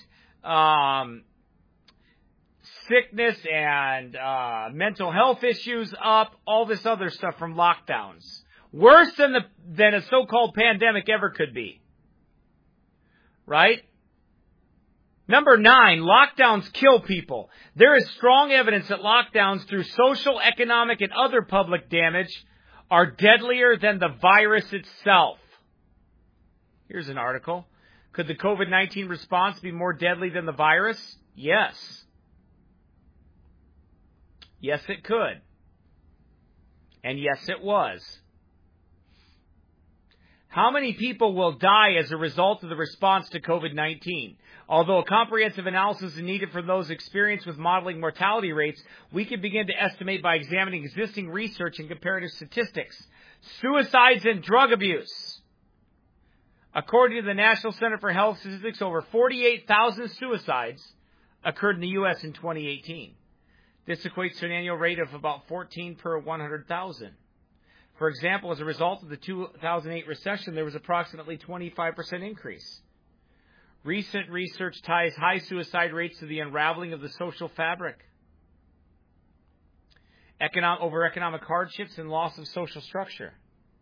sickness and mental health issues up, all this other stuff from lockdowns. Worse than a so-called pandemic ever could be. Right? Number 9, lockdowns kill people. There is strong evidence that lockdowns, through social, economic, and other public damage, are deadlier than the virus itself. Here's an article. Could the COVID-19 response be more deadly than the virus? Yes. Yes, it could. And yes, it was. How many people will die as a result of the response to COVID-19? Although a comprehensive analysis is needed for those experienced with modeling mortality rates, we can begin to estimate by examining existing research and comparative statistics. Suicides and drug abuse. According to the National Center for Health Statistics, over 48,000 suicides occurred in the U.S. in 2018. This equates to an annual rate of about 14 per 100,000. For example, as a result of the 2008 recession, there was approximately 25% increase. Recent research ties high suicide rates to the unraveling of the social fabric. Over economic hardships and loss of social structure.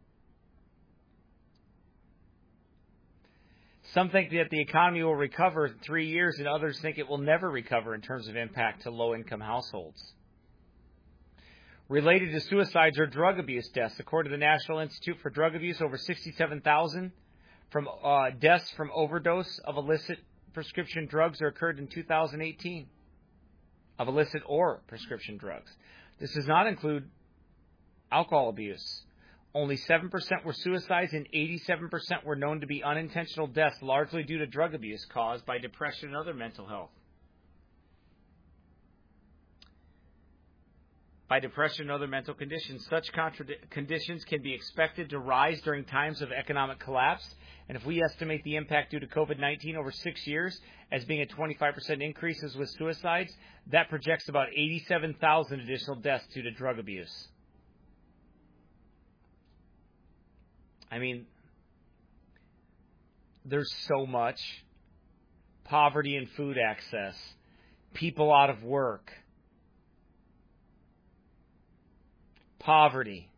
Some think that the economy will recover in 3 years, and others think it will never recover in terms of impact to low-income households. Related to suicides are drug abuse deaths. According to the National Institute for Drug Abuse, over 67,000 from deaths from overdose of illicit prescription drugs are occurred in 2018. Of illicit or prescription drugs. This does not include alcohol abuse. Only 7% were suicides and 87% were known to be unintentional deaths, largely due to drug abuse caused by depression and other mental health. By depression and other mental conditions. Such conditions can be expected to rise during times of economic collapse. And if we estimate the impact due to COVID-19 over 6 years as being a 25% increase as with suicides, that projects about 87,000 additional deaths due to drug abuse. I mean, there's so much. Poverty and food access. People out of work. Poverty.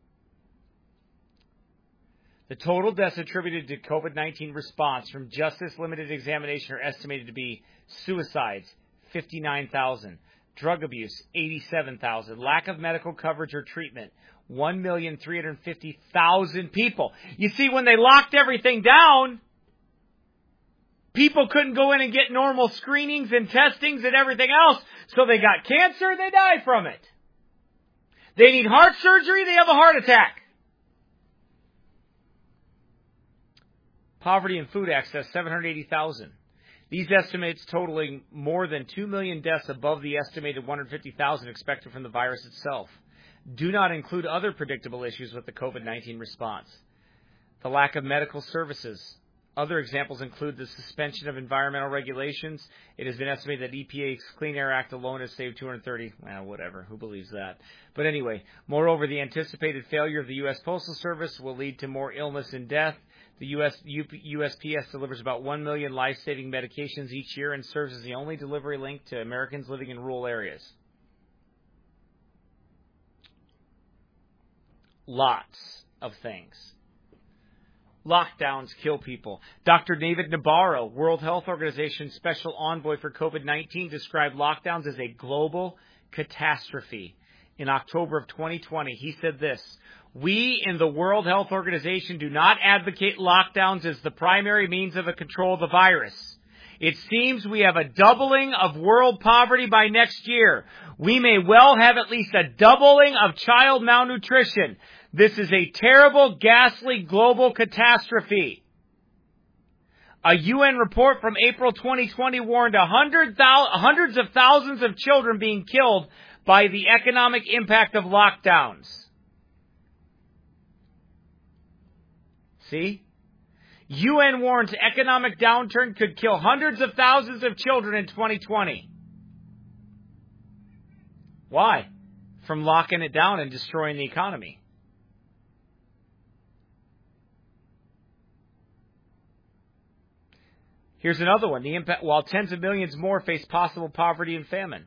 The total deaths attributed to COVID-19 response from just this limited examination are estimated to be suicides, 59,000, drug abuse, 87,000, lack of medical coverage or treatment, 1,350,000 people. You see, when they locked everything down, people couldn't go in and get normal screenings and testings and everything else, so they got cancer and they die from it. They need heart surgery, they have a heart attack. Poverty and food access, 780,000. These estimates totaling more than 2 million deaths above the estimated 150,000 expected from the virus itself. Do not include other predictable issues with the COVID-19 response. The lack of medical services. Other examples include the suspension of environmental regulations. It has been estimated that EPA's Clean Air Act alone has saved 230. Well, whatever. Who believes that? But anyway, moreover, the anticipated failure of the U.S. Postal Service will lead to more illness and death. The USPS delivers about 1 million life-saving medications each year and serves as the only delivery link to Americans living in rural areas. Lots of things. Lockdowns kill people. Dr. David Nabarro, World Health Organization Special Envoy for COVID-19, described lockdowns as a global catastrophe. In October of 2020, he said this: "We in the World Health Organization do not advocate lockdowns as the primary means of the control of the virus. It seems we have a doubling of world poverty by next year. We may well have at least a doubling of child malnutrition. This is a terrible, ghastly global catastrophe." A UN report from April 2020 warned hundreds of thousands of children being killed by the economic impact of lockdowns. See? UN warns economic downturn could kill hundreds of thousands of children in 2020. Why? From locking it down and destroying the economy. Here's another one. The impact, while tens of millions more face possible poverty and famine.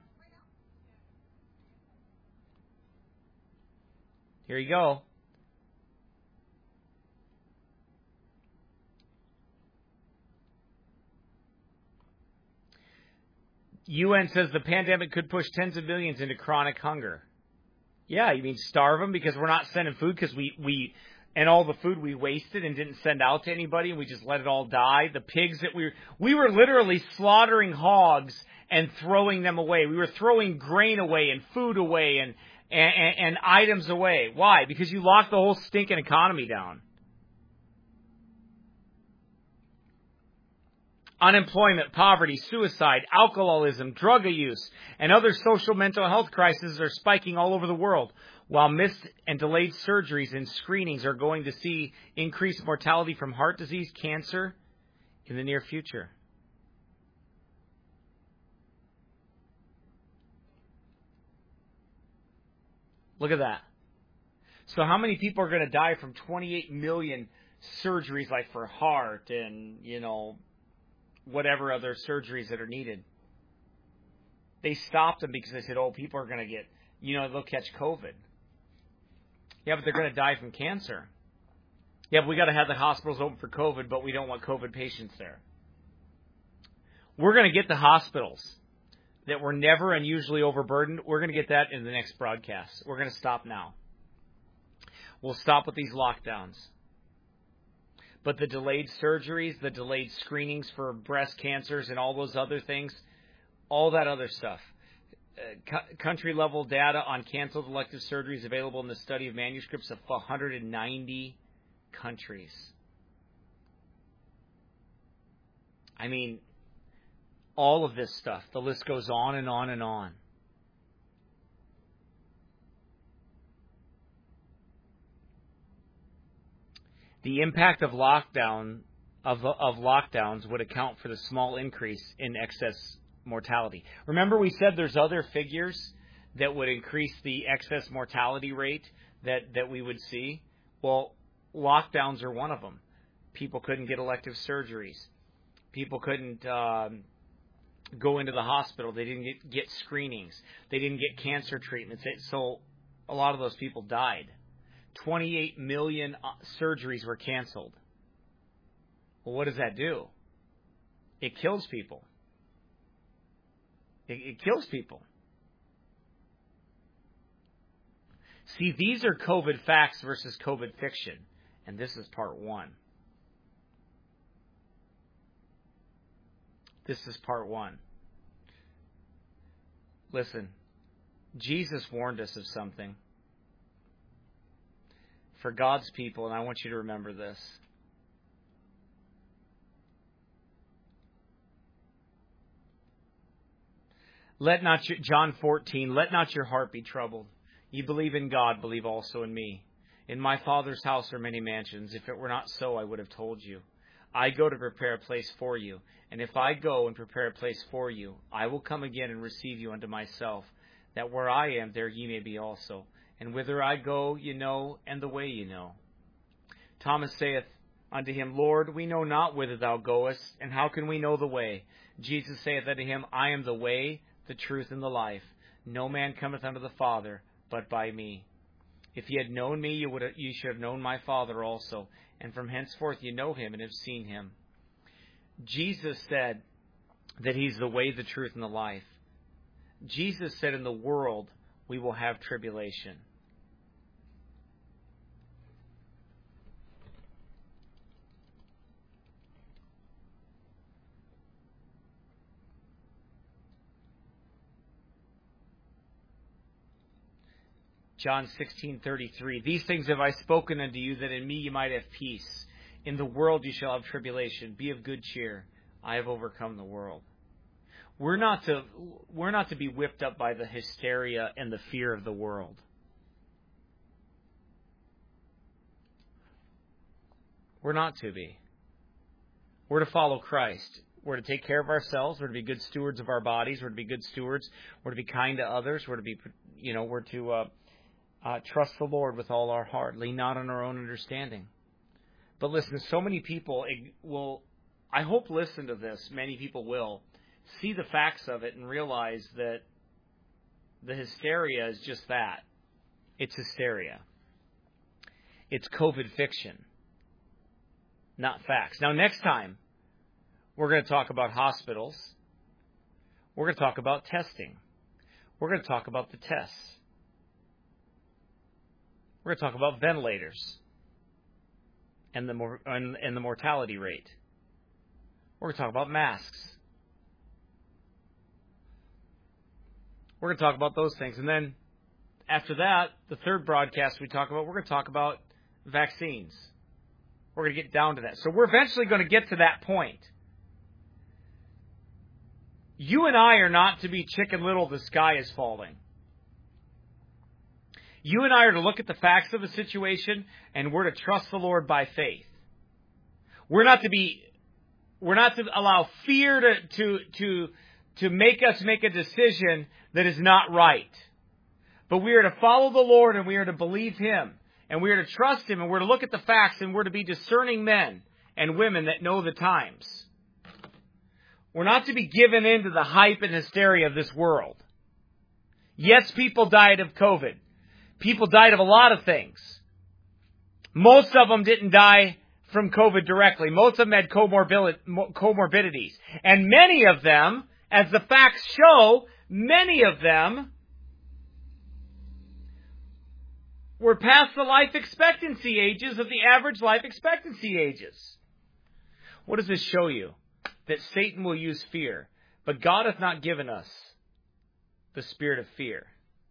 Here you go. UN says the pandemic could push tens of millions into chronic hunger. Yeah, you mean starve them because we're not sending food because we and all the food we wasted and didn't send out to anybody and we just let it all die. The pigs that we were literally slaughtering hogs and throwing them away. We were throwing grain away and food away and items away. Why? Because you locked the whole stinking economy down. Unemployment, poverty, suicide, alcoholism, drug use, and other social mental health crises are spiking all over the world, while missed and delayed surgeries and screenings are going to see increased mortality from heart disease, cancer in the near future. Look at that. So how many people are going to die from 28 million surgeries, like for heart and, whatever other surgeries that are needed. They stopped them because they said, oh, people are going to get, they'll catch COVID. Yeah, but they're going to die from cancer. Yeah, but we got to have the hospitals open for COVID, but we don't want COVID patients there. We're going to get the hospitals that were never unusually overburdened. We're going to get that in the next broadcast. We're going to stop now. We'll stop with these lockdowns. But the delayed surgeries, the delayed screenings for breast cancers and all those other things, all that other stuff. Country-level data on canceled elective surgeries available in the study of manuscripts of 190 countries. I mean, all of this stuff. The list goes on and on and on. The impact of lockdowns would account for the small increase in excess mortality. Remember, we said there's other figures that would increase the excess mortality rate that we would see. Well, lockdowns are one of them. People couldn't get elective surgeries. People couldn't go into the hospital. They didn't get screenings. They didn't get cancer treatments. So a lot of those people died. 28 million surgeries were canceled. Well, what does that do? It kills people. It kills people. See, these are COVID facts versus COVID fiction. And this is part one. This is part one. Listen, Jesus warned us of something. For God's people, and I want you to remember this. John 14, let not your heart be troubled. You believe in God, believe also in me. In my Father's house are many mansions. If it were not so, I would have told you. I go to prepare a place for you. And if I go and prepare a place for you, I will come again and receive you unto myself, that where I am, there ye may be also. And whither I go, you know, and the way you know. Thomas saith unto him, Lord, we know not whither thou goest, and how can we know the way? Jesus saith unto him, I am the way, the truth, and the life. No man cometh unto the Father, but by me. If ye had known me, you should have known my Father also. And from henceforth you know him and have seen him. Jesus said that he's the way, the truth, and the life. Jesus said in the world we will have tribulation. John 16:33. These things have I spoken unto you, that in me you might have peace. In the world you shall have tribulation. Be of good cheer. I have overcome the world. We're not to be whipped up by the hysteria and the fear of the world. We're not to be. We're to follow Christ. We're to take care of ourselves. We're to be good stewards of our bodies. We're to be good stewards. We're to be kind to others. We're to be, we're to trust the Lord with all our heart. Lean not on our own understanding. But listen, so many people will, I hope, listen to this. Many people will see the facts of it and realize that the hysteria is just that. It's hysteria. It's COVID fiction, not facts. Now, next time, we're going to talk about hospitals. We're going to talk about testing. We're going to talk about the tests. We're going to talk about ventilators and the mortality rate. We're going to talk about masks. We're going to talk about those things. And then after that, the third broadcast we're going to talk about vaccines. We're going to get down to that. So we're eventually going to get to that point. You and I are not to be Chicken Little, the sky is falling. You and I are to look at the facts of the situation, and we're to trust the Lord by faith. We're not to allow fear to make us make a decision that is not right. But we are to follow the Lord, and we are to believe Him, and we are to trust Him, and we're to look at the facts, and we're to be discerning men and women that know the times. We're not to be given into the hype and hysteria of this world. Yes, people died of COVID. People died of a lot of things. Most of them didn't die from COVID directly. Most of them had comorbidities. And many of them, as the facts show, many of them were past the life expectancy ages of the average life expectancy ages. What does this show you? That Satan will use fear. But God hath not given us the spirit of fear.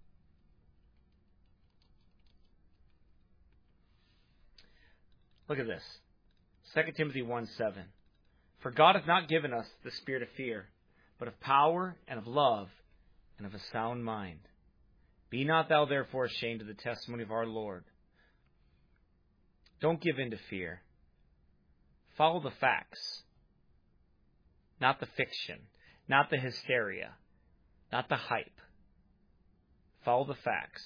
Look at this. 2 Timothy 1:7. For God hath not given us the spirit of fear, but of power and of love and of a sound mind. Be not thou therefore ashamed of the testimony of our Lord. Don't give in to fear. Follow the facts. Not the fiction. Not the hysteria. Not the hype. Follow the facts.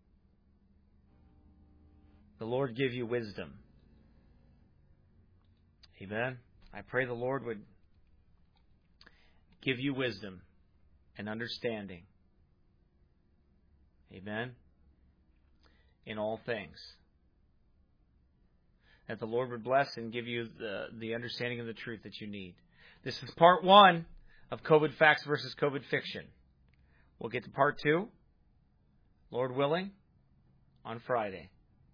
The Lord give you wisdom. Amen. I pray the Lord would give you wisdom and understanding. Amen. In all things. That the Lord would bless and give you the understanding of the truth that you need. This is part 1 of COVID facts versus COVID fiction. We'll get to part 2, Lord willing, on Friday.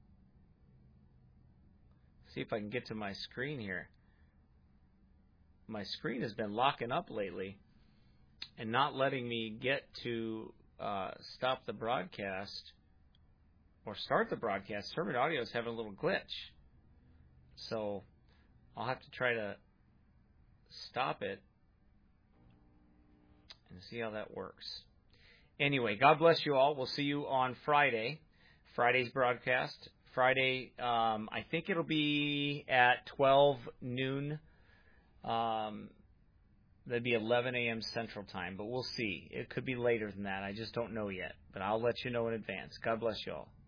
See if I can get to my screen here. My screen has been locking up lately and not letting me get to stop the broadcast or start the broadcast. Sermon audio is having a little glitch. So I'll have to try to stop it and see how that works. Anyway, God bless you all. We'll see you on Friday. Friday's broadcast. Friday, I think it'll be at 12 noon. That'd be 11 a.m. Central Time, but we'll see. It could be later than that. I just don't know yet, but I'll let you know in advance. God bless you all.